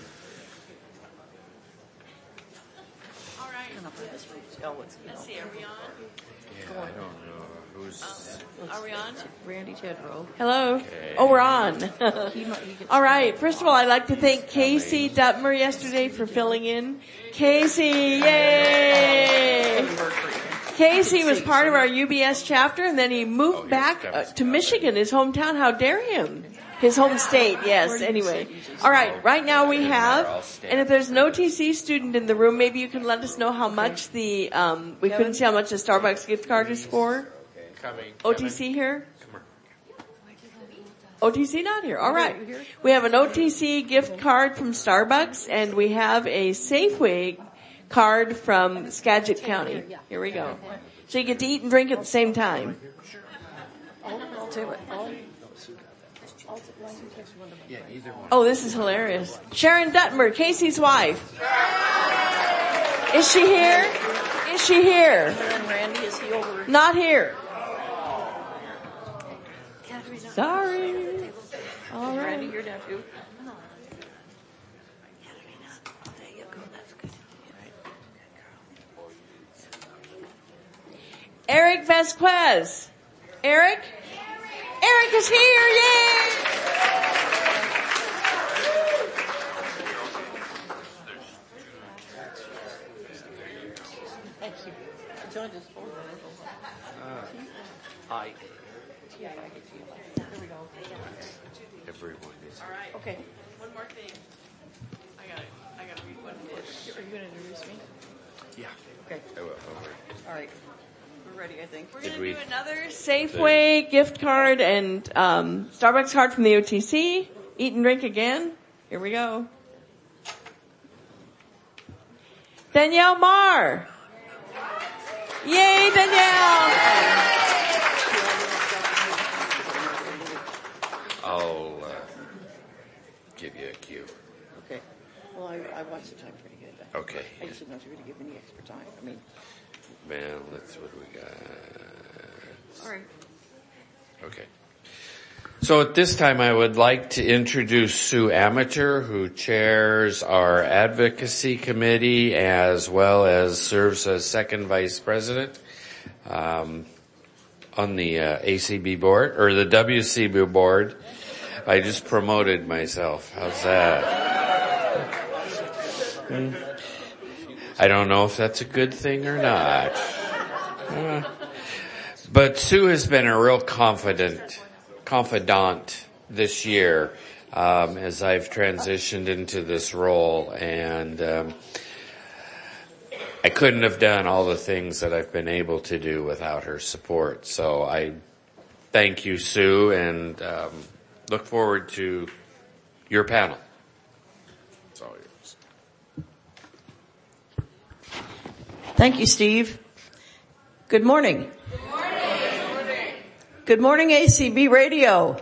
Let's see, are we on? Yeah, I don't know. Who's... Are we on? Randy Tedrow. Hello? Okay. Oh, we're on. All right. First of all, I'd like to thank Casey Duttmer yesterday for filling in. Casey, yay! Casey was part of our UBS chapter, and then he moved back to Michigan, his hometown. How dare him? His home state, yes. Anyway. All right. Right now we have, and if there's an OTC student in the room, maybe you can let us know how much we couldn't see how much the Starbucks gift card is for. OTC here? OTC not here. All right. We have an OTC gift card from Starbucks, and we have a Safeway card from Skagit County. Here we go. So you get to eat and drink at the same time. I'll tell you what. Oh, this is hilarious. Sharon Duttmer, Casey's wife. Is she here? Is she here? And Randy, is he over? Not here. Sorry. All right. Randy, you're down too. Eric Vasquez. Eric? Eric is here, yay! Thank you. Joined us for Hi. Here we go. Everyone is. All right. Okay. One more thing. I gotta read what it is. Are you going to introduce me? Yeah. Okay. I will. All right. We're ready, I think. We're going to do another Safeway gift card and Starbucks card from the OTC. Eat and drink again. Here we go. Danielle Marr. Yay, Danielle. I'll give you a cue. Okay. Well, I watched the time pretty good. Okay. I just didn't know if you were going to give any extra time. I mean. Man, that's what we got. All right. Okay. So at this time, I would like to introduce Sue Amateur, who chairs our advocacy committee as well as serves as second vice president on the ACB board, or the WCB board. I just promoted myself. How's that? I don't know if that's a good thing or not. But Sue has been a real confidant this year as I've transitioned into this role, and I couldn't have done all the things that I've been able to do without her support. So I thank you, Sue, and look forward to your panel. It's all yours. Thank you, Steve. Good morning. Good morning. Good morning, ACB Radio.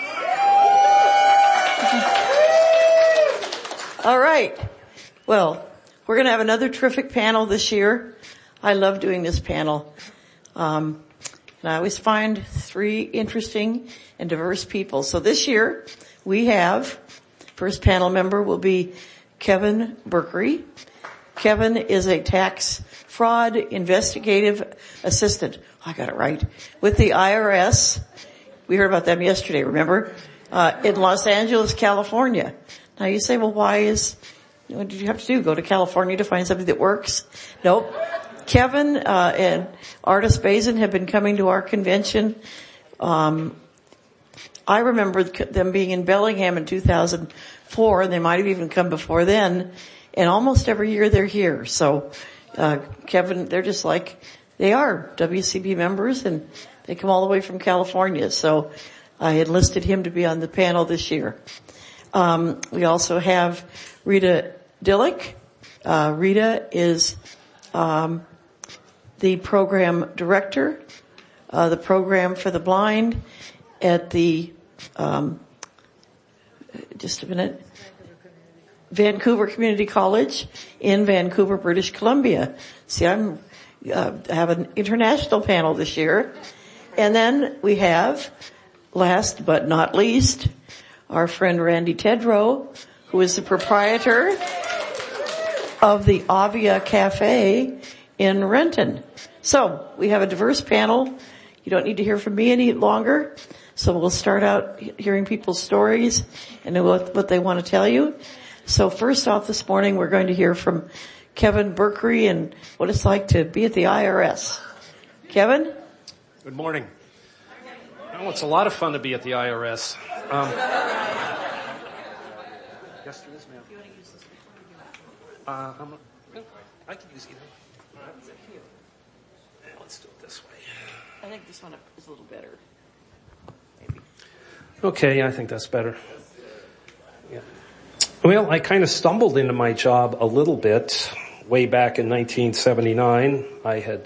All right. Well, we're going to have another terrific panel this year. I love doing this panel. And I always find three interesting and diverse people. So this year we have, first panel member will be Kevin Berkery. Kevin is a tax fraud investigative assistant. I got it right. With the IRS. We heard about them yesterday, remember? In Los Angeles, California. Now you say, well, what did you have to do? Go to California to find something that works? Nope. Kevin and Artis Bazin have been coming to our convention. I remember them being in Bellingham in 2004, and they might have even come before then. And almost every year they're here. So, Kevin, they're just like, they are WCB members, and they come all the way from California. So I enlisted him to be on the panel this year. We also have Rita Dillick. Rita is the program director, the program for the blind at the, just a minute, Vancouver Community College in Vancouver, British Columbia. See, I have an international panel this year. And then we have last but not least, our friend Randy Tedrow, who is the proprietor of the Avia Cafe in Renton. So we have a diverse panel. You don't need to hear from me any longer. So we'll start out hearing people's stories and what they want to tell you. So first off this morning, we're going to hear from Kevin Berkery and what it's like to be at the IRS. Kevin? Good morning. Well, it's a lot of fun to be at the IRS. Yes, it is, ma'am. I can use either. Let's do it this way. I think this one is a little better. Okay, I think that's better. Yeah. Well, I kind of stumbled into my job a little bit way back in 1979. I had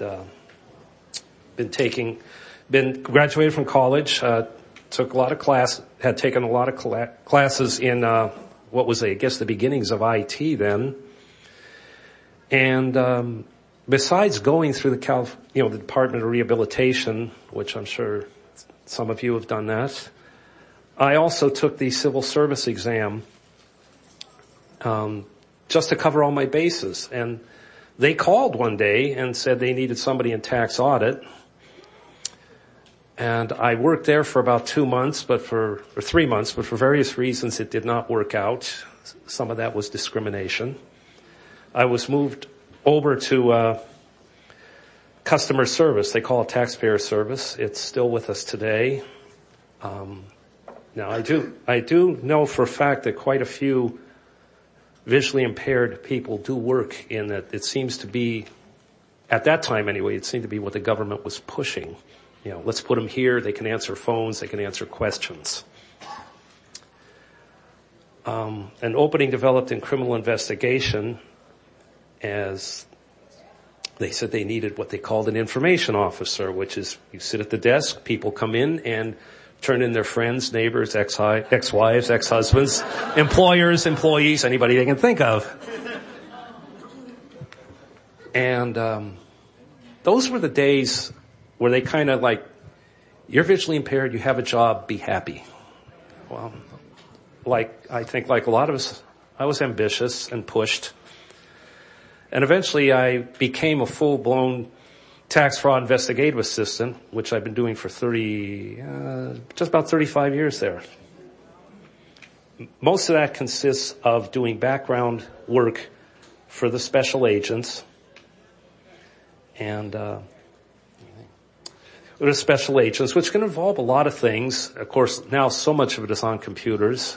been graduated from college, took a lot of had taken a lot of classes in what was, I guess, the beginnings of IT then. And besides going through the Department of Rehabilitation, which I'm sure some of you have done that, I also took the civil service exam just to cover all my bases. And they called one day and said they needed somebody in tax audit. And I worked there for about 2 months, or 3 months, but for various reasons it did not work out. Some of that was discrimination. I was moved over to customer service. They call it taxpayer service. It's still with us today. Now I do know for a fact that quite a few visually impaired people do work in that. It seems to be, at that time anyway, it seemed to be what the government was pushing. Let's put them here. They can answer phones. They can answer questions. An opening developed in criminal investigation as they said they needed what they called an information officer, which is you sit at the desk, people come in and turn in their friends, neighbors, ex-wives, ex-husbands, employers, employees, anybody they can think of. And those were the days where they kind of like, you're visually impaired, you have a job, be happy. Well, I think like a lot of us, I was ambitious and pushed. And eventually I became a full-blown tax fraud investigative assistant, which I've been doing for just about 35 years there. Most of that consists of doing background work for the special agents and the special agents, which can involve a lot of things. Of course, now so much of it is on computers.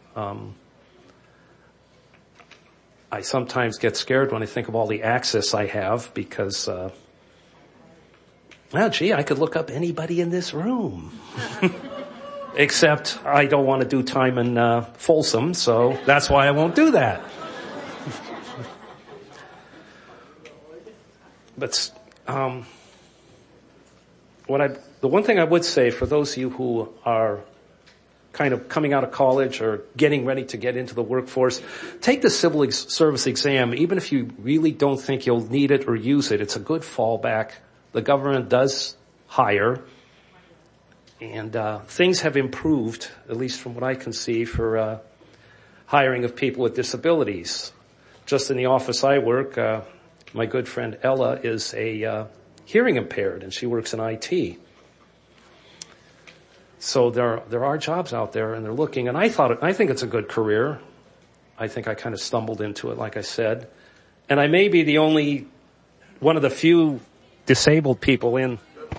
I sometimes get scared when I think of all the access I have because, I could look up anybody in this room. Except I don't want to do time in Folsom, so that's why I won't do that. But the one thing I would say for those of you who are kind of coming out of college or getting ready to get into the workforce, take the civil service exam. Even if you really don't think you'll need it or use it, it's a good fallback. The government does hire, and things have improved, at least from what I can see, for hiring of people with disabilities. Just in the office I work, my good friend Ella is a hearing impaired, and she works in IT. So there are jobs out there, and they're looking. And I think it's a good career. I think I kind of stumbled into it, like I said, and I may be the only one of the few disabled people in.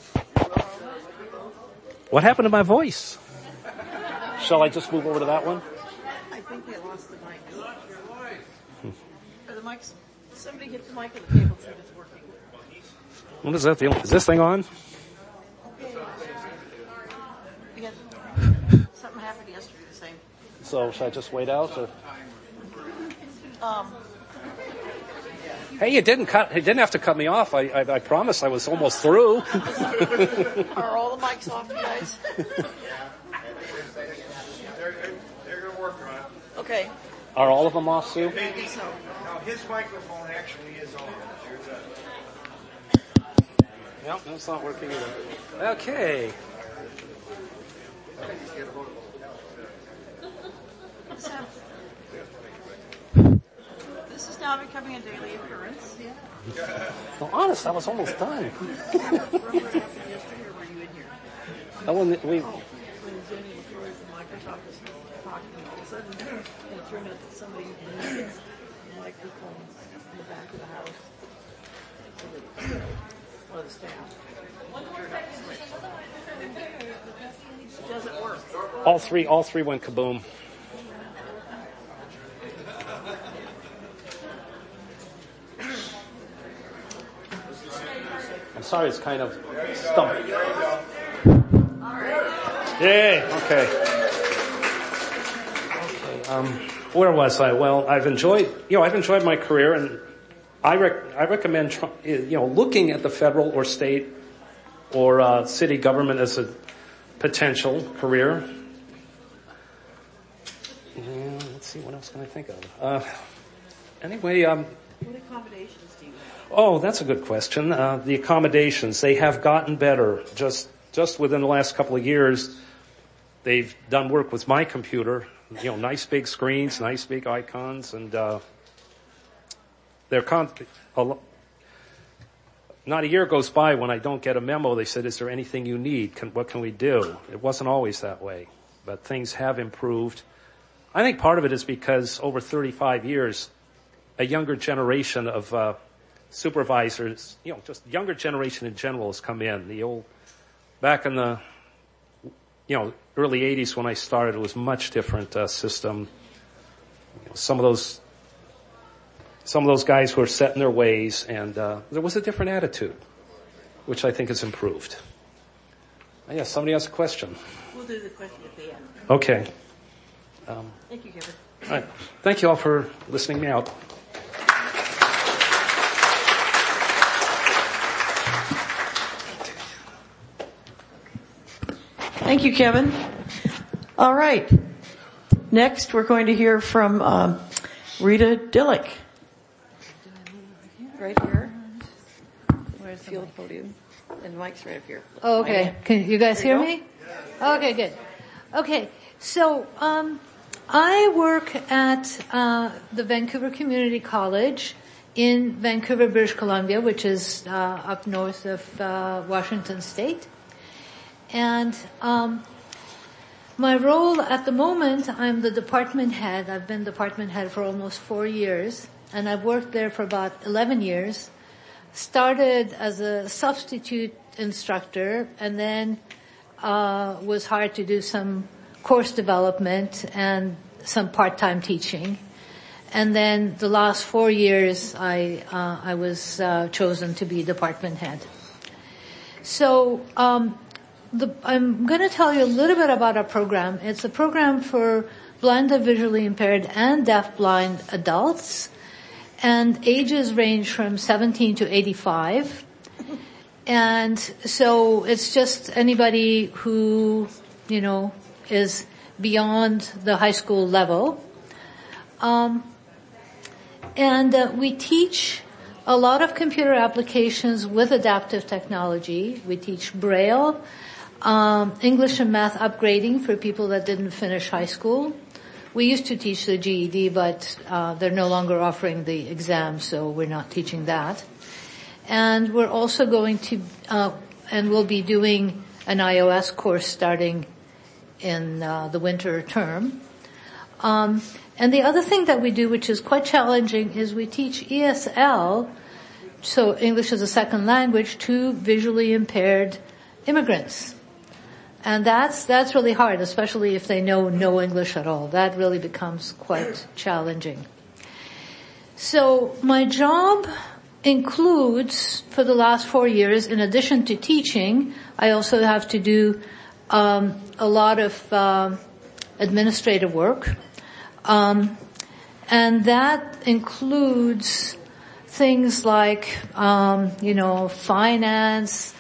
What happened to my voice? Shall I just move over to that one? I think they lost the mic. Or the mics. Somebody hit the mic at the table so it's working. What is that? Is this thing on? Something happened yesterday the same. So should I just wait out? Or? Hey, you didn't have to cut me off. I promise I was almost through. Are all the mics off, you guys? They're going to work on it. Okay. Are all of them off, Sue? Maybe so. Now, his microphone actually is on. Nope, that's not working either. Okay. This is now becoming a daily occurrence. Well, honest, I was almost done. I wouldn't, we, When Jenny was in Microsoft was talking, all of a sudden, it turned out that somebody needed microphones in the back of the house. So that one of the staff turned out the switch. It doesn't work. all three went kaboom. I'm sorry, it's kind of stumped. Yay, okay. Where was I? Well, I've enjoyed my career, and I recommend, looking at the federal or state or city government as a potential career. Yeah, let's see, what else can I think of? Anyway, What accommodations do you have? Oh, that's a good question. The accommodations, they have gotten better. Just within the last couple of years, they've done work with my computer. Nice big screens, nice big icons, and not a year goes by when I don't get a memo. They said, "Is there anything you need? What can we do?" It wasn't always that way, but things have improved. I think part of it is because over 35 years, a younger generation of supervisors, just younger generation in general has come in. Back in the, early 80s when I started, it was a much different system. Some of those guys were set in their ways, and there was a different attitude, which I think has improved. Yeah, somebody has a question. We'll do the question at the end. Okay. Thank you, Kevin. All right. Thank you all for listening me out. Thank you, Kevin. All right. Next, we're going to hear from Rita Dillick. Right here. Where's the field podium? And Mike's right up here. Oh, okay. Can you guys hear me? Okay, good. Okay, so I work at the Vancouver Community College in Vancouver, British Columbia, which is up north of Washington State. And my role at the moment, I'm the department head. I've been department head for almost 4 years, and I've worked there for about 11 years. Started as a substitute instructor, and then was hired to do some course development and some part-time teaching. And then the last 4 years, I was chosen to be department head. So I'm going to tell you a little bit about our program. It's a program for blind and visually impaired and deaf-blind adults, and ages range from 17 to 85. And so it's just anybody who, is beyond the high school level. And we teach a lot of computer applications with adaptive technology. We teach Braille, English and math upgrading for people that didn't finish high school. We used to teach the GED, but they're no longer offering the exam, so we're not teaching that. And we're also going to, and we'll be doing an iOS course starting in the winter term. And the other thing that we do, which is quite challenging, is we teach ESL, so English as a second language, to visually impaired immigrants. And that's really hard, especially if they know no English at all. That really becomes quite challenging. So my job includes, for the last 4 years, in addition to teaching, I also have to do a lot of administrative work. And that includes things like, finance,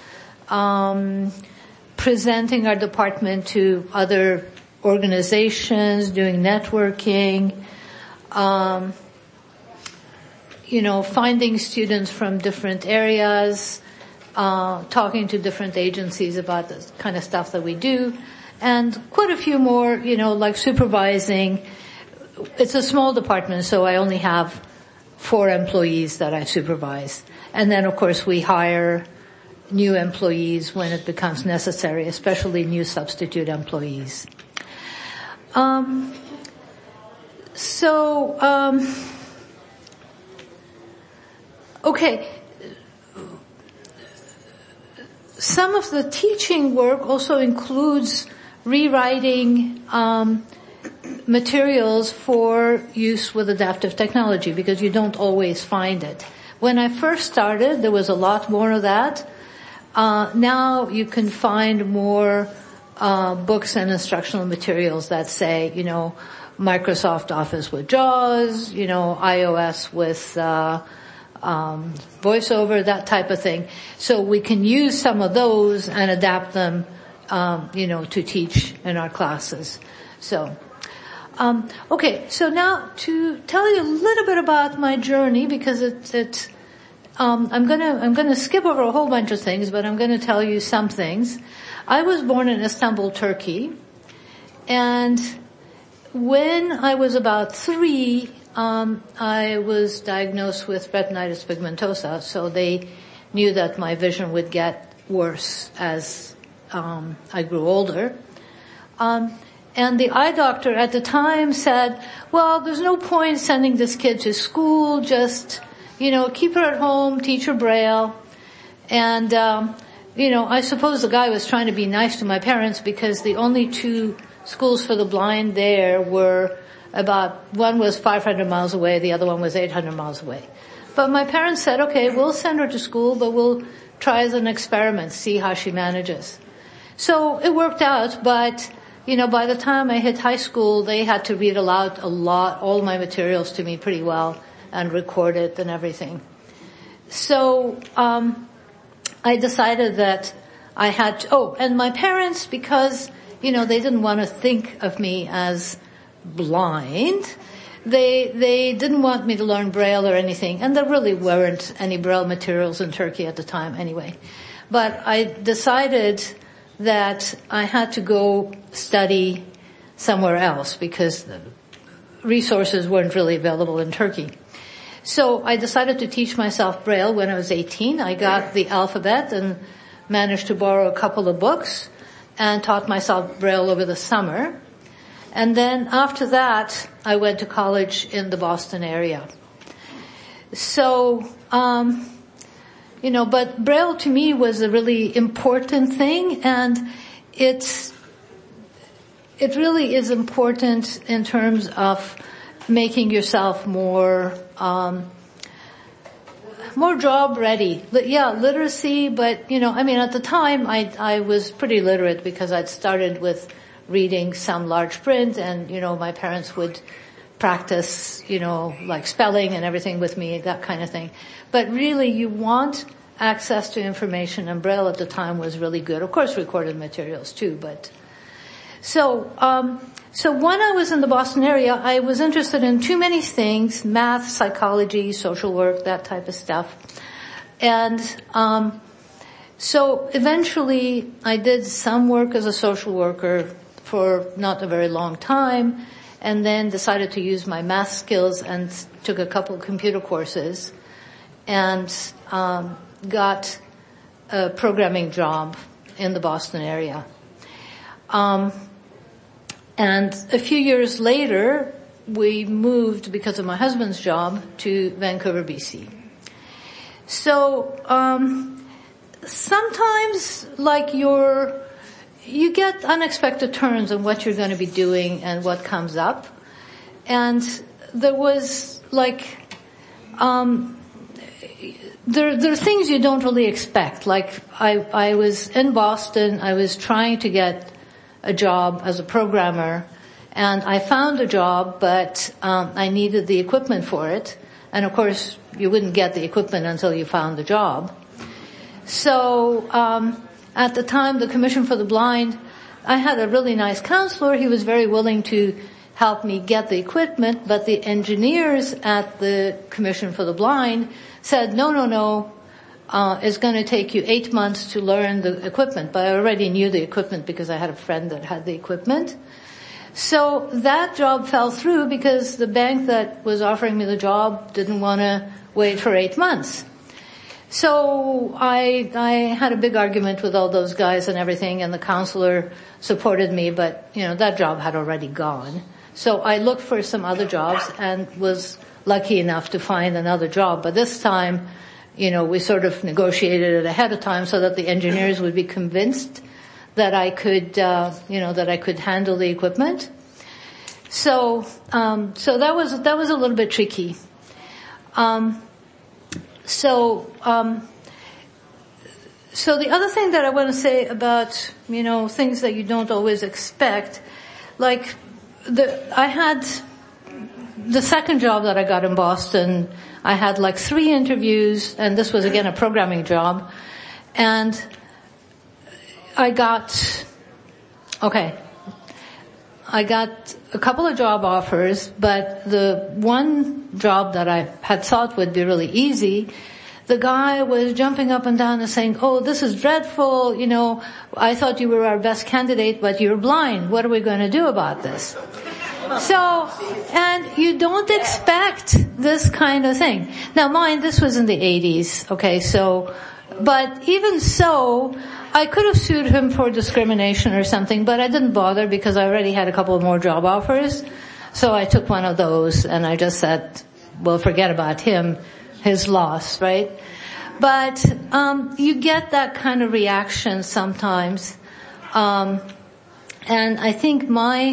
presenting our department to other organizations, doing networking, finding students from different areas, talking to different agencies about the kind of stuff that we do, and quite a few more, like supervising. It's a small department, so I only have 4 employees that I supervise. And then, of course, we hire new employees when it becomes necessary, especially new substitute employees. Okay. Some of the teaching work also includes rewriting materials for use with adaptive technology, because you don't always find it. When I first started, there was a lot more of that. Now you can find more books and instructional materials that say, Microsoft Office with JAWS, iOS with VoiceOver, that type of thing. So we can use some of those and adapt them, to teach in our classes. So, okay. So now to tell you a little bit about my journey, because I'm gonna skip over a whole bunch of things, but I'm gonna tell you some things. I was born in Istanbul, Turkey, and when I was about 3, I was diagnosed with retinitis pigmentosa, so they knew that my vision would get worse as I grew older. And the eye doctor at the time said, well, there's no point sending this kid to school, just, keep her at home, teach her Braille. And, I suppose the guy was trying to be nice to my parents, because the only 2 schools for the blind there were one was 500 miles away, the other one was 800 miles away. But my parents said, okay, we'll send her to school, but we'll try as an experiment, see how she manages. So it worked out, but, by the time I hit high school, they had to read aloud all my materials to me pretty well and record it and everything. So, I decided that I had to, and my parents, because, they didn't want to think of me as blind, they didn't want me to learn Braille or anything, and there really weren't any Braille materials in Turkey at the time anyway. But I decided that I had to go study somewhere else, because the resources weren't really available in Turkey. So I decided to teach myself Braille when I was 18. I got the alphabet and managed to borrow a couple of books and taught myself Braille over the summer. And then after that, I went to college in the Boston area. So, but Braille to me was a really important thing, and it really is important in terms of making yourself more job ready. Yeah, literacy, but at the time I was pretty literate, because I'd started with reading some large print, and my parents would practice, like spelling and everything with me, that kind of thing. But really, you want access to information, and Braille at the time was really good. Of course, recorded materials too, but so when I was in the Boston area, I was interested in too many things: math, psychology, social work, that type of stuff. And so eventually I did some work as a social worker for not a very long time, and then decided to use my math skills and took a couple computer courses and got a programming job in the Boston area. And a few years later, we moved, because of my husband's job, to Vancouver, BC. So, sometimes, you get unexpected turns on what you're going to be doing and what comes up. And there was, there are things you don't really expect. Like, I was in Boston, I was trying to get a job as a programmer, and I found a job, but I needed the equipment for it. And of course, you wouldn't get the equipment until you found the job. So at the time, the Commission for the Blind, I had a really nice counselor. He was very willing to help me get the equipment, but the engineers at the Commission for the Blind said, no, is going to take you 8 months to learn the equipment. But I already knew the equipment because I had a friend that had the equipment. So that job fell through because the bank that was offering me the job didn't want to wait for 8 months. So I had a big argument with all those guys and everything, and the counselor supported me, but that job had already gone. So I looked for some other jobs and was lucky enough to find another job. But this time, we sort of negotiated it ahead of time so that the engineers would be convinced that I could, that I could handle the equipment. So that was a little bit tricky. So the other thing that I want to say about, things that you don't always expect, like I had the second job that I got in Boston, I had like 3 interviews, and this was again a programming job, and I got a couple of job offers, but the one job that I had thought would be really easy, the guy was jumping up and down and saying, "Oh, this is dreadful, I thought you were our best candidate, but you're blind. What are we going to do about this?" So, and you don't expect this kind of thing. Now mind, this was in the 80s, okay, but even so, I could have sued him for discrimination or something, but I didn't bother because I already had a couple more job offers. So I took one of those and I just said, well, forget about him, his loss, right? But you get that kind of reaction sometimes. And I think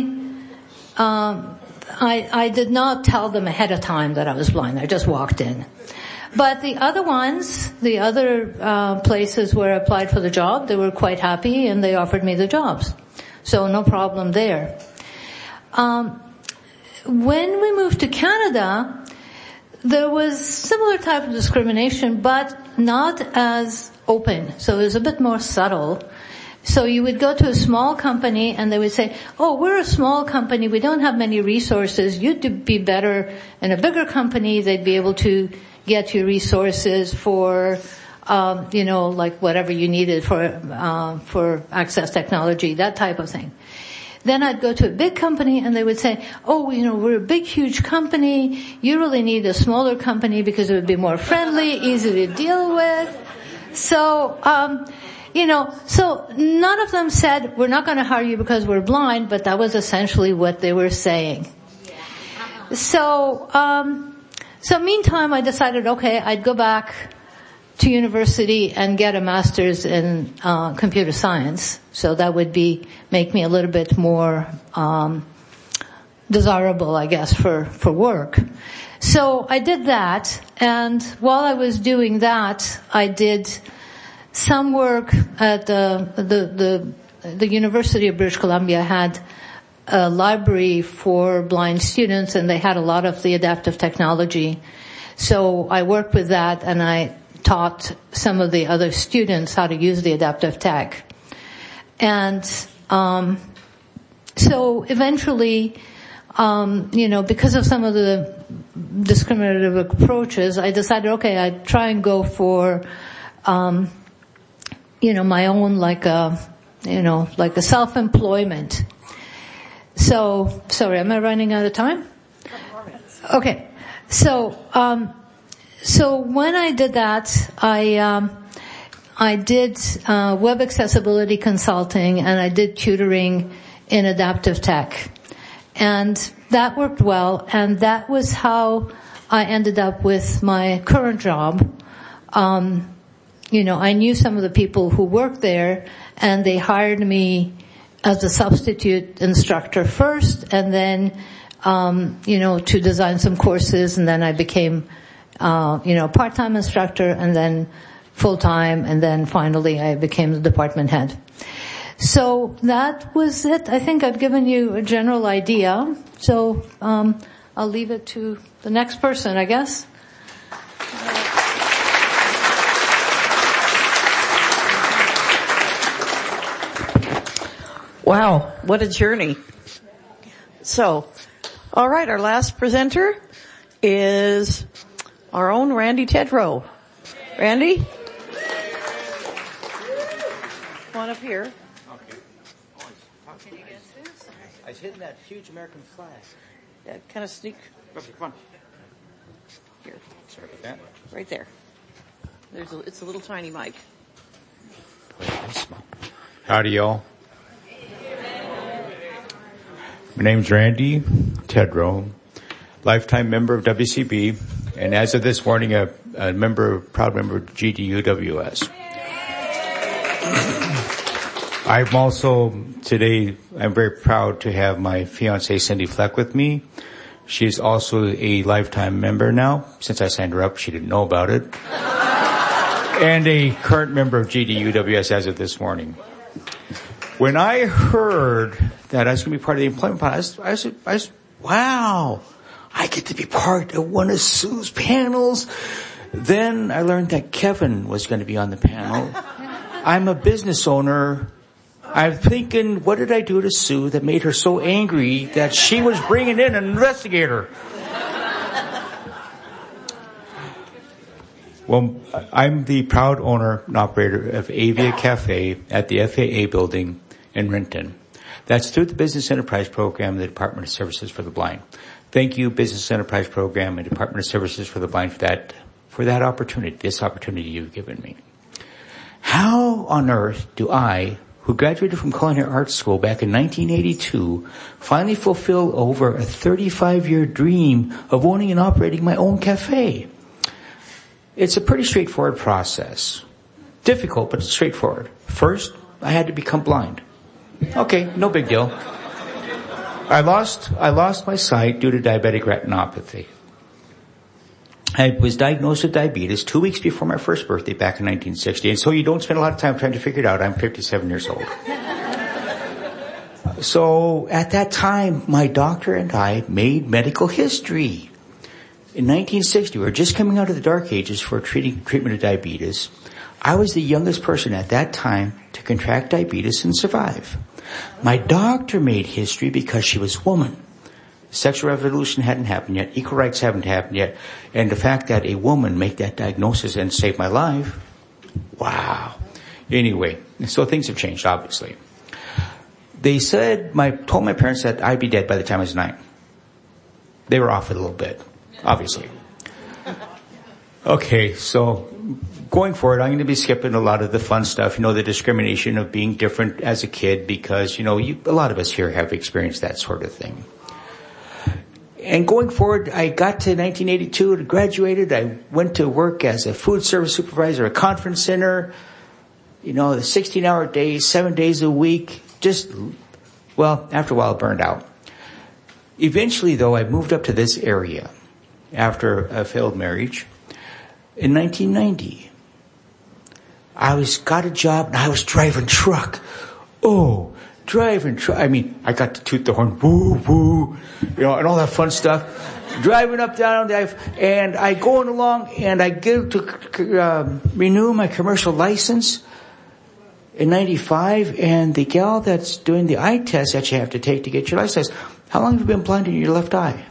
I did not tell them ahead of time that I was blind. I just walked in. But the other ones, the other places where I applied for the job, they were quite happy and they offered me the jobs. So no problem there. When we moved to Canada, there was similar type of discrimination, but not as open. So it was a bit more subtle. So you would go to a small company and they would say, "Oh, we're a small company. We don't have many resources. You'd be better in a bigger company. They'd be able to get you resources for, like whatever you needed for access technology, that type of thing." Then I'd go to a big company and they would say, "Oh, we're a big, huge company. You really need a smaller company because it would be more friendly, easy to deal with." So, so none of them said, "We're not going to hire you because we're blind," but that was essentially what they were saying. So meantime I decided, okay, I'd go back to university and get a master's in computer science. So that would make me a little bit more desirable, I guess, for work. So I did that, and while I was doing that, I did some work at the University of British Columbia had a library for blind students, and they had a lot of the adaptive technology. So I worked with that, and I taught some of the other students how to use the adaptive tech. And so eventually, because of some of the discriminative approaches, I decided, okay, I'd try and go for my own, like a self-employment. So, sorry, am I running out of time? Okay. So when I did that, I did web accessibility consulting and I did tutoring in adaptive tech. And that worked well, and that was how I ended up with my current job. I knew some of the people who worked there, and they hired me as a substitute instructor first, and then, to design some courses, and then I became, part-time instructor, and then full-time, and then finally I became the department head. So that was it. I think I've given you a general idea. So, I'll leave it to the next person, I guess. Wow, what a journey. So, all right, our last presenter is our own Randy Tedrow. Randy? up here. Okay. Can you guess this? I was hitting that huge American flag. Yeah, kind of sneak. Okay, come on. Here. Sorry about that. Right there. It's a little tiny mic. Howdy, y'all. My name's Randy Tedrow, lifetime member of WCB, and as of this morning, a proud member of GDUWS. I'm very proud to have my fiancée Cindy Fleck with me. She's also a lifetime member now. Since I signed her up, she didn't know about it. And a current member of GDUWS as of this morning. When I heard that I was going to be part of the employment panel, I was, wow, I get to be part of one of Sue's panels. Then I learned that Kevin was going to be on the panel. I'm a business owner. I'm thinking, what did I do to Sue that made her so angry that she was bringing in an investigator? Well, I'm the proud owner and operator of Avia Cafe at the FAA building in Renton. That's through the Business Enterprise Program of the Department of Services for the Blind. Thank you, Business Enterprise Program and Department of Services for the Blind, for that opportunity, this opportunity you've given me. How on earth do I, who graduated from Culinary Arts School back in 1982, finally fulfill over a 35-year dream of owning and operating my own cafe? It's a pretty straightforward process. Difficult, but straightforward. First, I had to become blind. Okay, no big deal. I lost my sight due to diabetic retinopathy. I was diagnosed with diabetes 2 weeks before my first birthday back in 1960, and so you don't spend a lot of time trying to figure it out. I'm 57 years old. So at that time, my doctor and I made medical history. In 1960, we were just coming out of the dark ages for treatment of diabetes. I was the youngest person at that time to contract diabetes and survive. My doctor made history because she was a woman. Sexual revolution hadn't happened yet. Equal rights haven't happened yet. And the fact that a woman make that diagnosis and save my life, wow. Anyway, so things have changed, obviously. They told my parents that I'd be dead by the time I was 9. They were off it a little bit, obviously. Okay, so going forward, I'm going to be skipping a lot of the fun stuff, the discrimination of being different as a kid because, a lot of us here have experienced that sort of thing. And going forward, I got to 1982 and graduated. I went to work as a food service supervisor, a conference center, the 16-hour days, 7 days a week. After a while, burned out. Eventually, though, I moved up to this area after a failed marriage. In 1990, I got a job and I was driving truck. Oh, driving truck. I got to toot the horn, woo, woo, and all that fun stuff. Driving up, down, and I going along and I get to renew my commercial license in 95, and the gal that's doing the eye test that you have to take to get your license says, how long have you been blind in your left eye?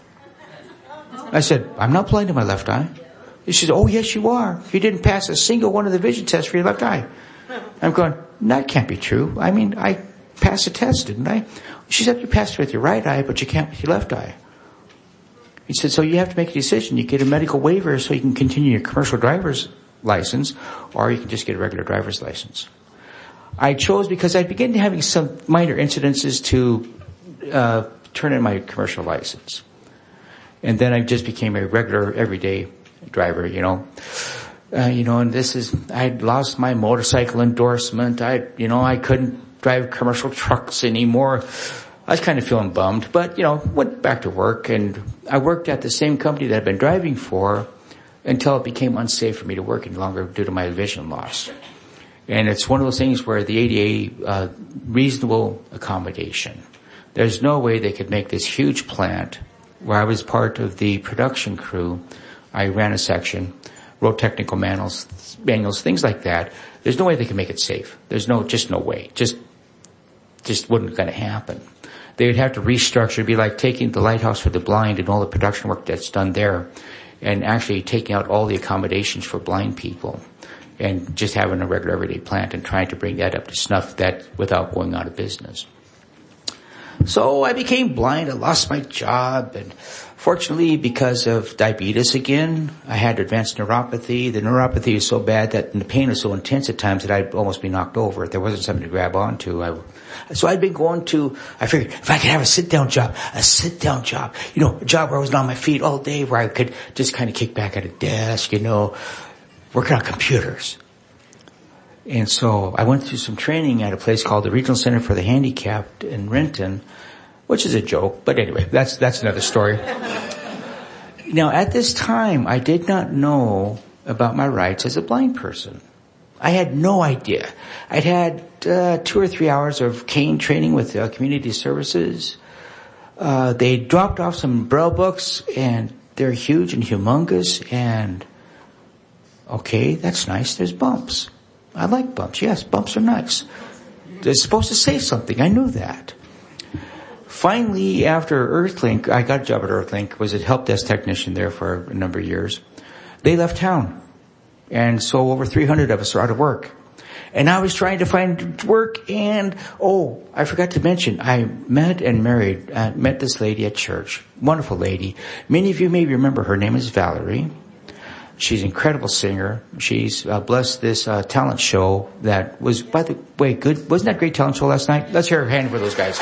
I said, I'm not blind in my left eye. She said, oh yes you are. You didn't pass a single one of the vision tests for your left eye. I'm going, that can't be true. I passed the test, didn't I? She said, you passed with your right eye, but you can't with your left eye. He said, so you have to make a decision. You get a medical waiver so you can continue your commercial driver's license, or you can just get a regular driver's license. I chose because I began having some minor incidences to turn in my commercial license. And then I just became a regular, everyday driver, and I'd lost my motorcycle endorsement. I couldn't drive commercial trucks anymore. I was kind of feeling bummed, but, went back to work, and I worked at the same company that I'd been driving for until it became unsafe for me to work any longer due to my vision loss. And it's one of those things where the ADA, reasonable accommodation. There's no way they could make this huge plant where I was part of the production crew. I ran a section, wrote technical manuals, things like that. There's no way they could make it safe. There's just no way. Just wasn't going to happen. They would have to restructure. It'd be like taking the Lighthouse for the Blind and all the production work that's done there and actually taking out all the accommodations for blind people and just having a regular everyday plant and trying to bring that up to snuff that without going out of business. So I became blind. I lost my job, and fortunately, because of diabetes again, I had advanced neuropathy. The neuropathy is so bad that the pain was so intense at times that I'd almost be knocked over. There wasn't something to grab onto. So I'd been going to, I figured if I could have a sit-down job, a job where I was on my feet all day, where I could just kind of kick back at a desk, working on computers. And so I went through some training at a place called the Regional Center for the Handicapped in Renton, which is a joke, but anyway, that's another story. Now, at this time, I did not know about my rights as a blind person. I had no idea. I'd had 2 or 3 hours of cane training with community services. They dropped off some Braille books, and they're huge and humongous, and okay, that's nice. There's bumps. I like bumps. Yes, bumps are nice. They're supposed to say something. I knew that. Finally, after Earthlink, I got a job at Earthlink, was a help desk technician there for a number of years. They left town. And so over 300 of us are out of work. And I was trying to find work, and I forgot to mention, I met this lady at church. Wonderful lady. Many of you may remember her name is Valerie. She's an incredible singer. She's blessed this talent show that was, by the way, good. Wasn't that a great talent show last night? Let's hear a hand for those guys.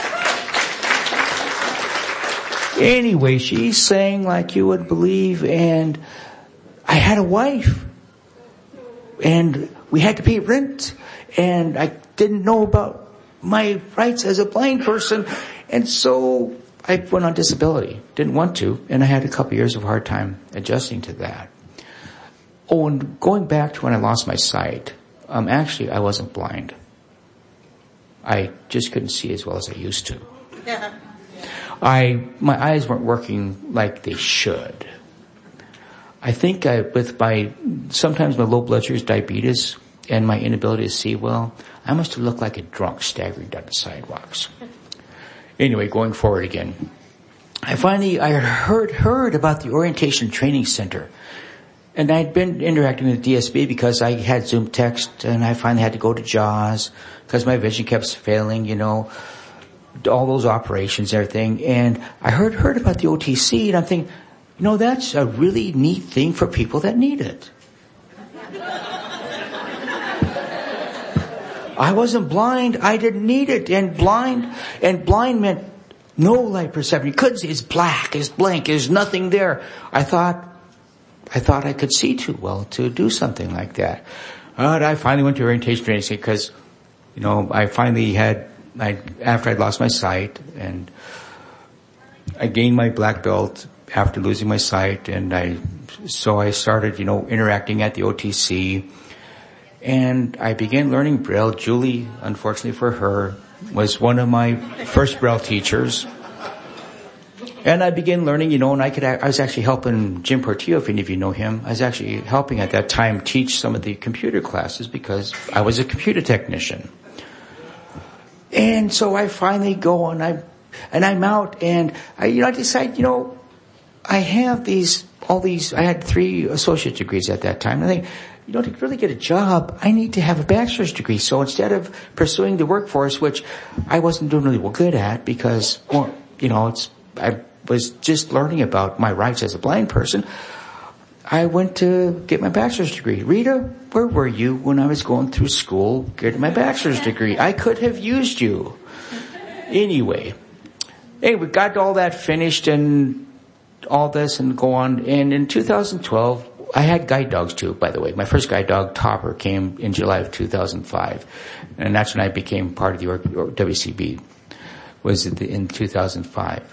Anyway, she sang like you would believe, and I had a wife. And we had to pay rent, and I didn't know about my rights as a blind person, and so I went on disability. Didn't want to, and I had a couple years of hard time adjusting to that. And going back to when I lost my sight, actually I wasn't blind. I just couldn't see as well as I used to. Yeah. My eyes weren't working like they should. I think sometimes my low blood sugars, diabetes, and my inability to see well, I must have looked like a drunk staggering down the sidewalks. Anyway, going forward again. I heard about the Orientation Training Center. And I'd been interacting with DSB because I had Zoom text, and I finally had to go to JAWS because my vision kept failing, all those operations and everything. And I heard about the OTC, and I'm thinking, that's a really neat thing for people that need it. I wasn't blind. I didn't need it. And blind meant no light perception. You couldn't see. It's black. It's blank. There's nothing there. I thought I could see too well to do something like that. I finally went to orientation training because, I finally after I'd lost my sight, and I gained my black belt after losing my sight, and I started, interacting at the OTC, and I began learning Braille. Julie, unfortunately for her, was one of my first Braille teachers. And I began learning, and I was actually helping Jim Portillo, if any of you know him. I was actually helping at that time teach some of the computer classes because I was a computer technician. And so I finally go and I'm out, and I decide, I have I had 3 associate degrees at that time. And I think, to really get a job, I need to have a bachelor's degree. So instead of pursuing the workforce, which I wasn't doing really good at because, I was just learning about my rights as a blind person, I went to get my bachelor's degree. Rita, where were you when I was going through school getting my bachelor's degree? I could have used you. Anyway, we got all that finished and all this and go on. And in 2012, I had guide dogs too, by the way. My first guide dog, Topper, came in July of 2005. And that's when I became part of the WCB, was in 2005.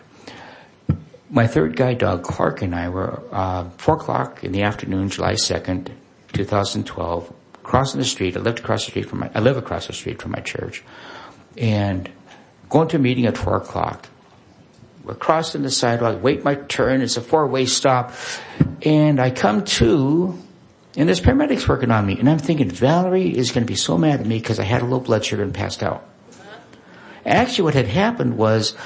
My third guide dog, Clark, and I were 4 o'clock in the afternoon, July 2nd, 2012, crossing the street. I live across the street from my church, and going to a meeting at 4 o'clock. We're crossing the sidewalk, wait my turn. It's a 4-way stop, and I come to, and there's paramedics working on me, and I'm thinking Valerie is going to be so mad at me because I had a low blood sugar and passed out. Actually, what had happened was,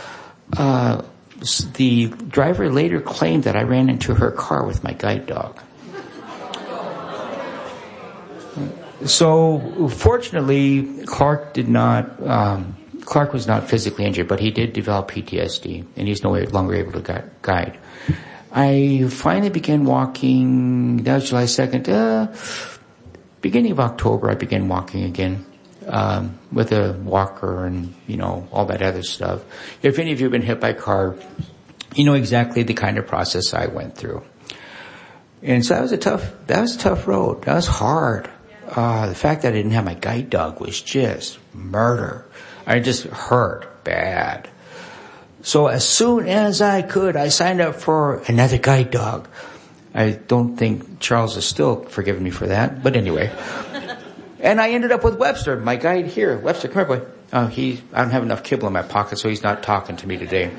the driver later claimed that I ran into her car with my guide dog. So fortunately, Clark was not physically injured, but he did develop PTSD, and he's no longer able to guide. I finally began walking, that was July 2nd, beginning of October I began walking again, with a walker and, all that other stuff. If any of you have been hit by a car, you know exactly the kind of process I went through. And so that was a tough road. That was hard. The fact that I didn't have my guide dog was just murder. I just hurt bad. So as soon as I could, I signed up for another guide dog. I don't think Charles is still forgiving me for that, but anyway. And I ended up with Webster, my guide here. Webster, come here, boy. I don't have enough kibble in my pocket, so he's not talking to me today.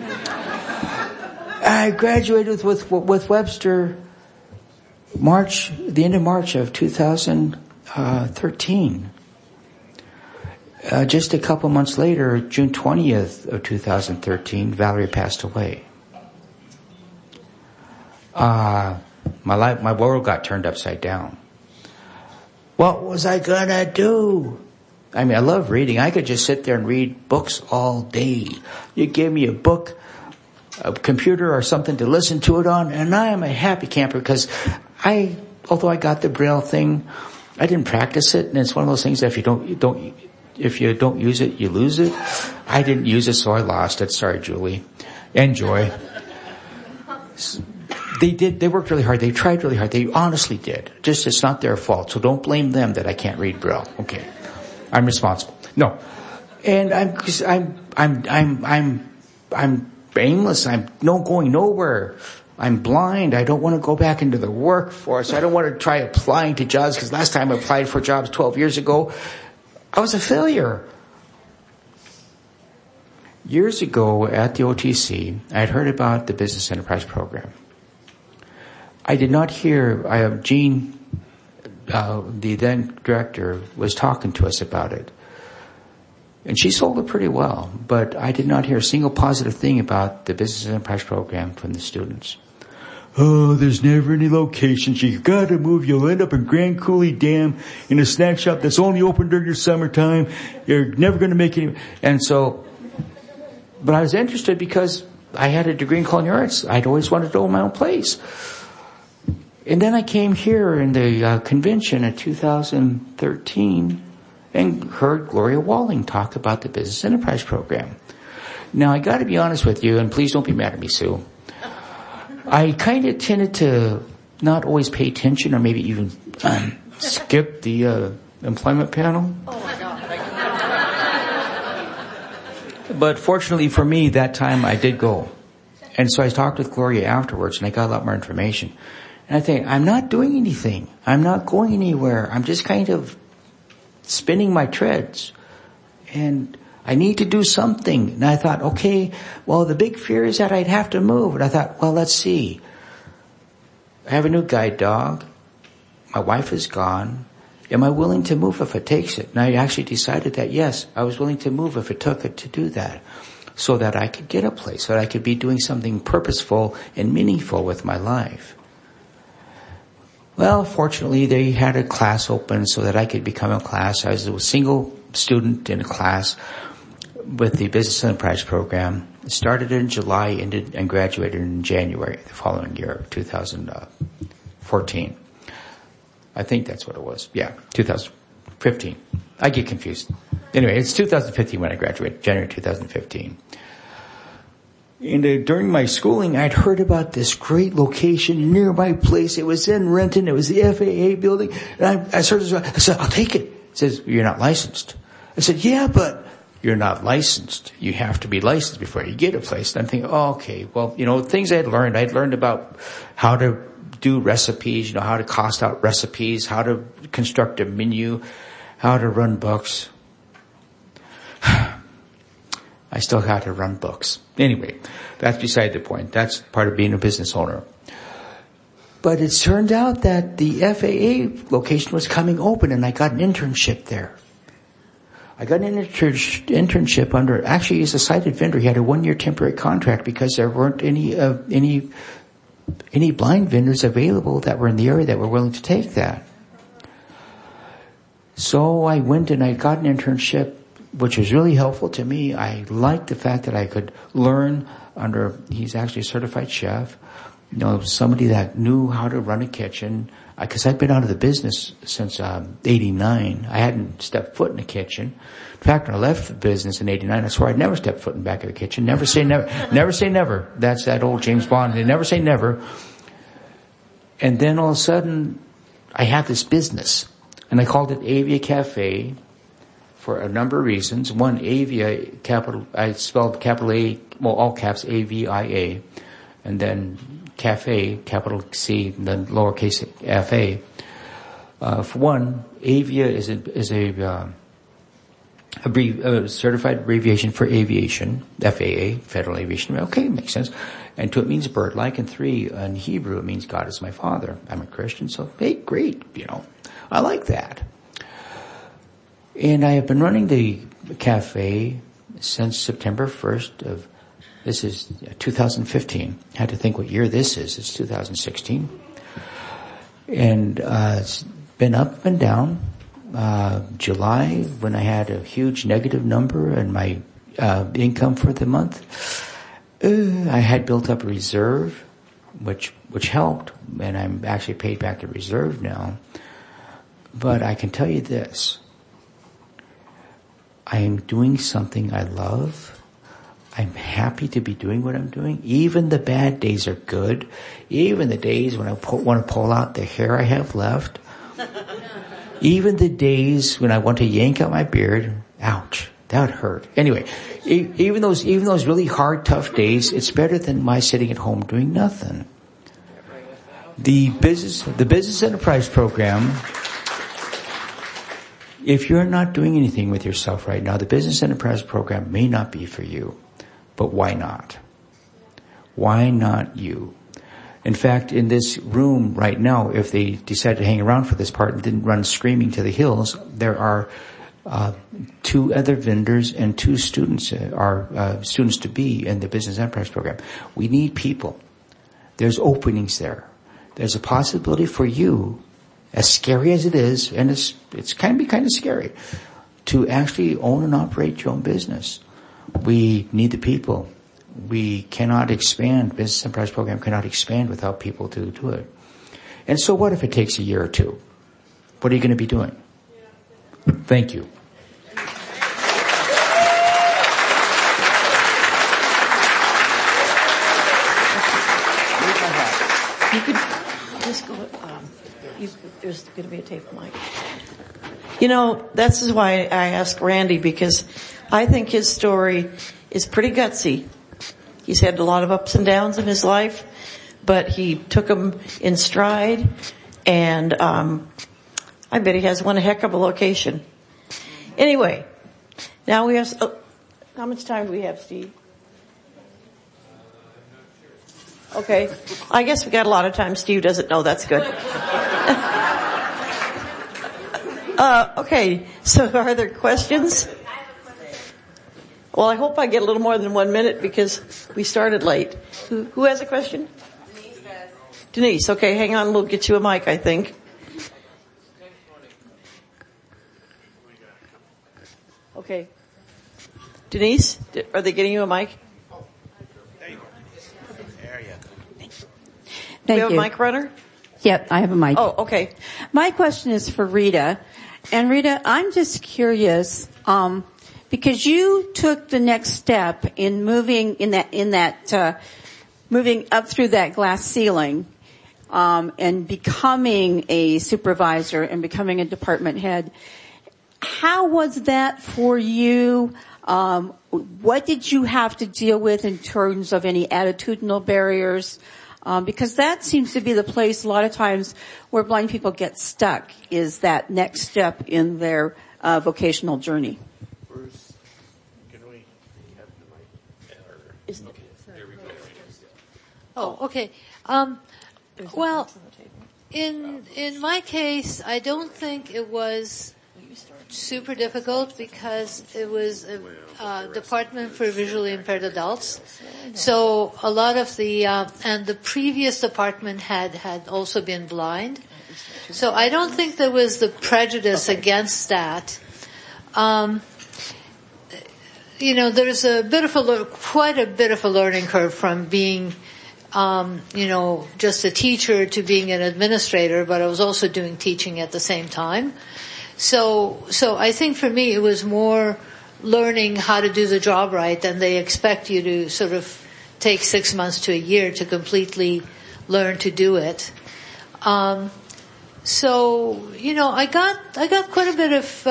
I graduated with Webster the end of March of 2013. Just a couple months later, June 20th of 2013, Valerie passed away. My world got turned upside down. What was I gonna do? I mean, I love reading. I could just sit there and read books all day. You give me a book, a computer or something to listen to it on, and I am a happy camper because although I got the Braille thing, I didn't practice it, and it's one of those things that if you don't use it, you lose it. I didn't use it, so I lost it. Sorry, Julie. And Joy. They worked really hard. They tried really hard. They honestly did. Just, it's not their fault. So don't blame them that I can't read Braille. Okay. I'm responsible. No. And I'm aimless. I'm going nowhere. I'm blind. I don't want to go back into the workforce. I don't want to try applying to jobs because last time I applied for jobs 12 years ago, I was a failure. Years ago at the OTC, I had heard about the Business Enterprise Program. I did not hear, Jean, the then director, was talking to us about it. And she sold it pretty well, but I did not hear a single positive thing about the Business Enterprise Program from the students. Oh, there's never any locations. You gotta move. You'll end up in Grand Coulee Dam in a snack shop that's only open during your summertime. You're never gonna make any. And so, but I was interested because I had a degree in culinary arts. I'd always wanted to own my own place. And then I came here in the convention in 2013 and heard Gloria Walling talk about the Business Enterprise Program. Now, I gotta be honest with you, and please don't be mad at me, Sue. I kind of tended to not always pay attention or maybe even skip the employment panel. Oh, my God. But fortunately for me, that time I did go. And so I talked with Gloria afterwards, and I got a lot more information. And I think, I'm not doing anything. I'm not going anywhere. I'm just kind of spinning my treads. And I need to do something. And I thought, okay, well, the big fear is that I'd have to move. And I thought, well, let's see. I have a new guide dog. My wife is gone. Am I willing to move if it takes it? And I actually decided that, yes, I was willing to move if it took it to do that. So that I could get a place, so that I could be doing something purposeful and meaningful with my life. Well, fortunately, they had a class open so that I could become a class. I was a single student in a class with the Business Enterprise Program. It started in July, ended and graduated in January the following year, 2014. I think that's what it was. Yeah, 2015. I get confused. Anyway, it's 2015 when I graduated, January 2015. And during my schooling, I'd heard about this great location near my place. It was in Renton. It was the FAA building. And I said, I'll take it. It says, you're not licensed. I said, yeah, but you're not licensed. You have to be licensed before you get a place. And I'm thinking, oh, okay, well, things I'd learned about how to do recipes, how to cost out recipes, how to construct a menu, how to run books. I still had to run books. Anyway, that's beside the point. That's part of being a business owner. But it turned out that the FAA location was coming open and I got an internship there. I got an internship under, actually he's a cited vendor. He had a 1-year temporary contract because there weren't any blind vendors available that were in the area that were willing to take that. So I went and I got an internship, which was really helpful to me. I liked the fact that I could learn under, he's actually a certified chef, somebody that knew how to run a kitchen. Because I've been out of the business since 89. I hadn't stepped foot in the kitchen. In fact, when I left the business in 89, I swore I'd never step foot in the back of the kitchen. Never say never. Never say never. That's that old James Bond. They never say never. And then all of a sudden, I had this business. And I called it Avia Cafe for a number of reasons. One, Avia, I spelled capital A, well, all caps, A-V-I-A. And then Cafe, capital C, and then lowercase F-A. For one, Avia is a certified abbreviation for aviation, FAA, Federal Aviation. Okay, makes sense. And two, it means bird-like. And three, in Hebrew, it means God is my Father. I'm a Christian, so hey, great, I like that. And I have been running the cafe since September 1st of, this is 2015. I had to think what year this is. It's 2016. And it's been up and down. July, when I had a huge negative number in my income for the month, I had built up a reserve, which helped, and I'm actually paid back the reserve now. But I can tell you this. I am doing something I love. I'm happy to be doing what I'm doing. Even the bad days are good. Even the days when I want to pull out the hair I have left. Even the days when I want to yank out my beard. Ouch, that hurt. Anyway, even those really hard, tough days, it's better than my sitting at home doing nothing. The business enterprise program, if you're not doing anything with yourself right now, the business enterprise program may not be for you. But why not? Why not you? In fact, in this room right now, if they decided to hang around for this part and didn't run screaming to the hills, there are 2 other vendors and 2 students are students to be in the business enterprise program. We need people. There's openings there. There's a possibility for you, as scary as it is, and it's can be kind of scary, to actually own and operate your own business. We need the people. We cannot expand. Business Enterprise Program cannot expand without people to do it. And so what if it takes a year or 2? What are you going to be doing? Thank you. You could just go, there's going to be a tape mic. This is why I asked Randy, because I think his story is pretty gutsy. He's had a lot of ups and downs in his life, but he took them in stride, and I bet he has one heck of a location. Anyway, now we have, how much time do we have, Steve? Okay, I guess we got a lot of time. Steve doesn't know, that's good. Okay, so are there questions? Well, I hope I get a little more than 1 minute because we started late. Who has a question? Denise does. Denise, okay, hang on, we'll get you a mic, I think. Okay. Denise, are they getting you a mic? There you go. There you go. Do we have a mic runner? Yep, I have a mic. Oh, okay. My question is for Rita. And Rita, I'm just curious, because you took the next step in moving moving up through that glass ceiling, and becoming a supervisor and becoming a department head. How was that for you? What did you have to deal with in terms of any attitudinal barriers? Because that seems to be the place a lot of times where blind people get stuck, is that next step in their vocational journey. Bruce, can we have the mic? There we go. Oh, okay. Well, in my case, I don't think it was super difficult because it was a department for visually impaired adults. So a lot of and the previous department had also been blind. So I don't think there was the prejudice against that. There's quite a bit of a learning curve from being, just a teacher to being an administrator, but I was also doing teaching at the same time. So I think for me it was more learning how to do the job right, and they expect you to sort of take 6 months to a year to completely learn to do it. I got quite a bit of,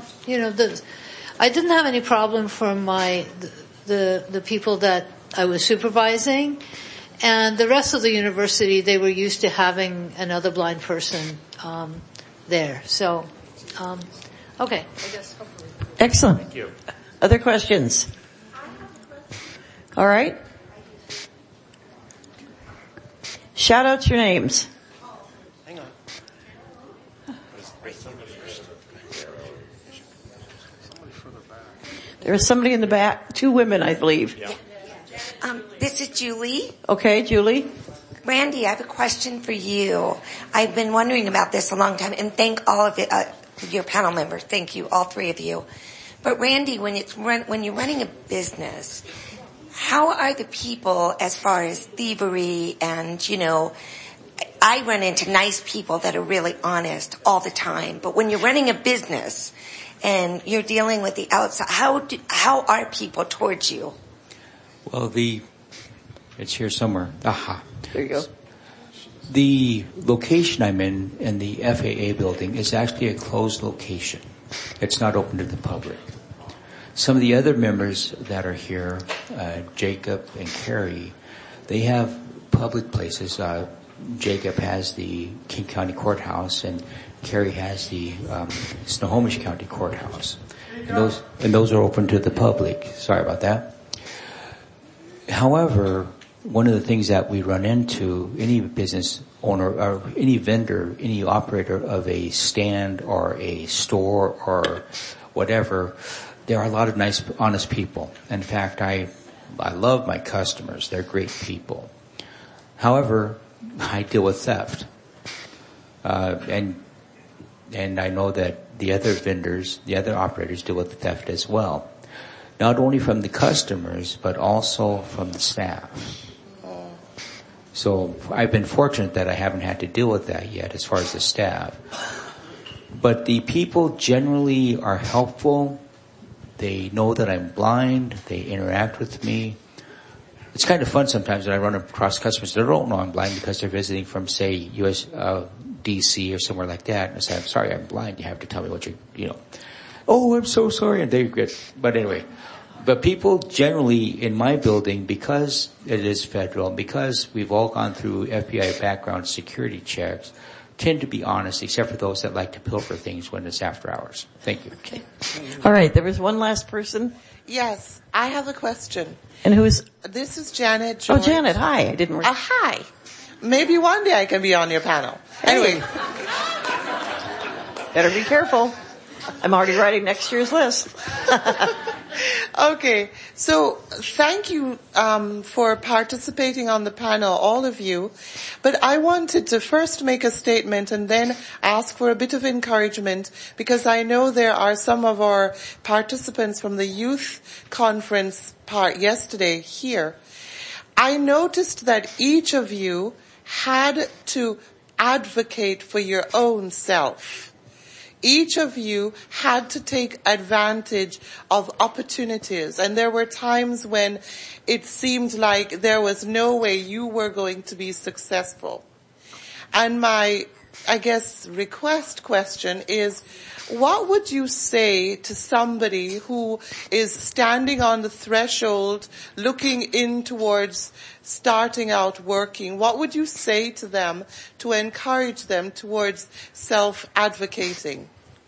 I didn't have any problem from the people that I was supervising, and the rest of the university, they were used to having another blind person, there. So, okay. I guess hopefully. Excellent. Thank you. Other questions? All right. Shout out your names. Hang on. There is somebody in the back. 2 women, I believe. Yeah. This is Julie. Okay, Julie. Randy, I have a question for you. I've been wondering about this a long time, and thank all of it, your panel members. Thank you, all 3 of you. But Randy, when you're running a business, how are the people as far as thievery and, I run into nice people that are really honest all the time. But when you're running a business and you're dealing with the outside, how are people towards you? Well, it's here somewhere. Aha. There you go. The location I'm in the FAA building, is actually a closed location. It's not open to the public. Some of the other members that are here, Jacob and Carrie, they have public places. Jacob has the King County Courthouse, and Carrie has the Snohomish County Courthouse. And those are open to the public. Sorry about that. However, one of the things that we run into, any business owner or any vendor, any operator of a stand or a store or whatever, there are a lot of nice, honest people. In fact, I love my customers. They're great people. However, I deal with theft. And I know that the other vendors, the other operators deal with theft as well. Not only from the customers, but also from the staff. So I've been fortunate that I haven't had to deal with that yet as far as the staff. But the people generally are helpful. They know that I'm blind. They interact with me. It's kind of fun sometimes when I run across customers that don't know I'm blind because they're visiting from, say, US, DC or somewhere like that. And I say, I'm sorry, I'm blind. You have to tell me what oh, I'm so sorry. And they get, but anyway. But people generally in my building, because it is federal, because we've all gone through FBI background security checks, tend to be honest, except for those that like to pilfer things when it's after hours. Thank you. Okay. All right. There was one last person. Yes, I have a question. And who's? This is Janet George. Oh, Janet. Hi. I didn't. Hi. Maybe one day I can be on your panel. Anyway. Better be careful. I'm already writing next year's list. Okay, so thank you for participating on the panel, all of you. But I wanted to first make a statement and then ask for a bit of encouragement, because I know there are some of our participants from the youth conference part yesterday here. I noticed that each of you had to advocate for your own self. Each of you had to take advantage of opportunities, and there were times when it seemed like there was no way you were going to be successful. And my, question is, what would you say to somebody who is standing on the threshold, looking in towards starting out working? What would you say to them to encourage them towards self-advocating?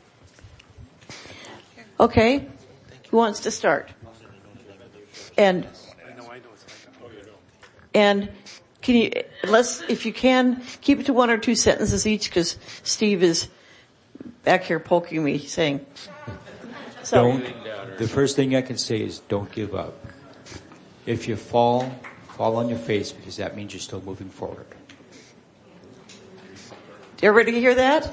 Okay. Who wants to start? And can you, if you can, keep it to 1 or 2 sentences each, because Steve is back here poking me saying, so. The first thing I can say is don't give up. If you fall on your face because that means you're still moving forward. Everybody hear that?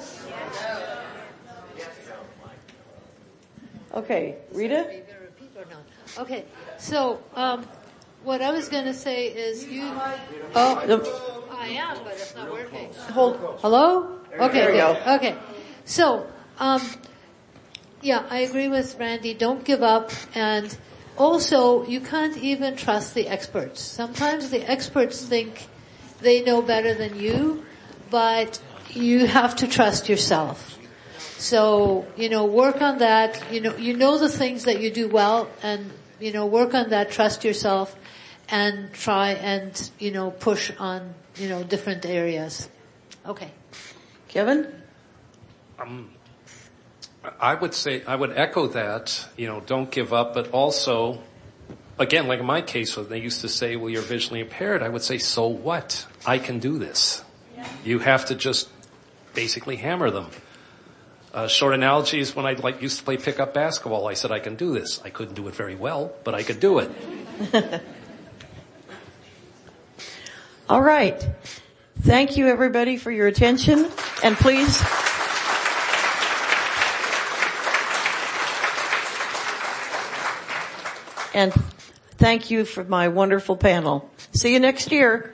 Okay, Rita? Okay, so what I was going to say is you. Oh, I am, but it's not working. Hello? Okay, there we go. Okay, so yeah, I agree with Randy. Don't give up, and also you can't even trust the experts. Sometimes the experts think they know better than you, but you have to trust yourself. So, work on that. You know the things that you do well, and, work on that, trust yourself, and try and, push on, different areas. Okay. Kevin? I would echo that, don't give up, but also, again, like in my case, when they used to say, well, you're visually impaired, I would say, so what? I can do this. Yeah. You have to just basically hammer them. Short analogy is when I used to play pickup basketball, I said I can do this. I couldn't do it very well, but I could do it. All right. Thank you everybody for your attention, and please and thank you for my wonderful panel. See you next year.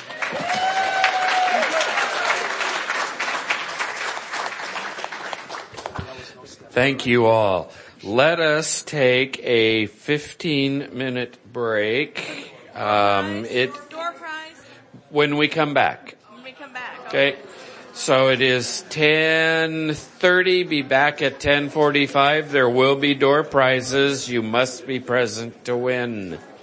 Thank you all. Let us take a 15-minute break. When we come back. Okay. So it is 10:30. Be back at 10:45. There will be door prizes. You must be present to win.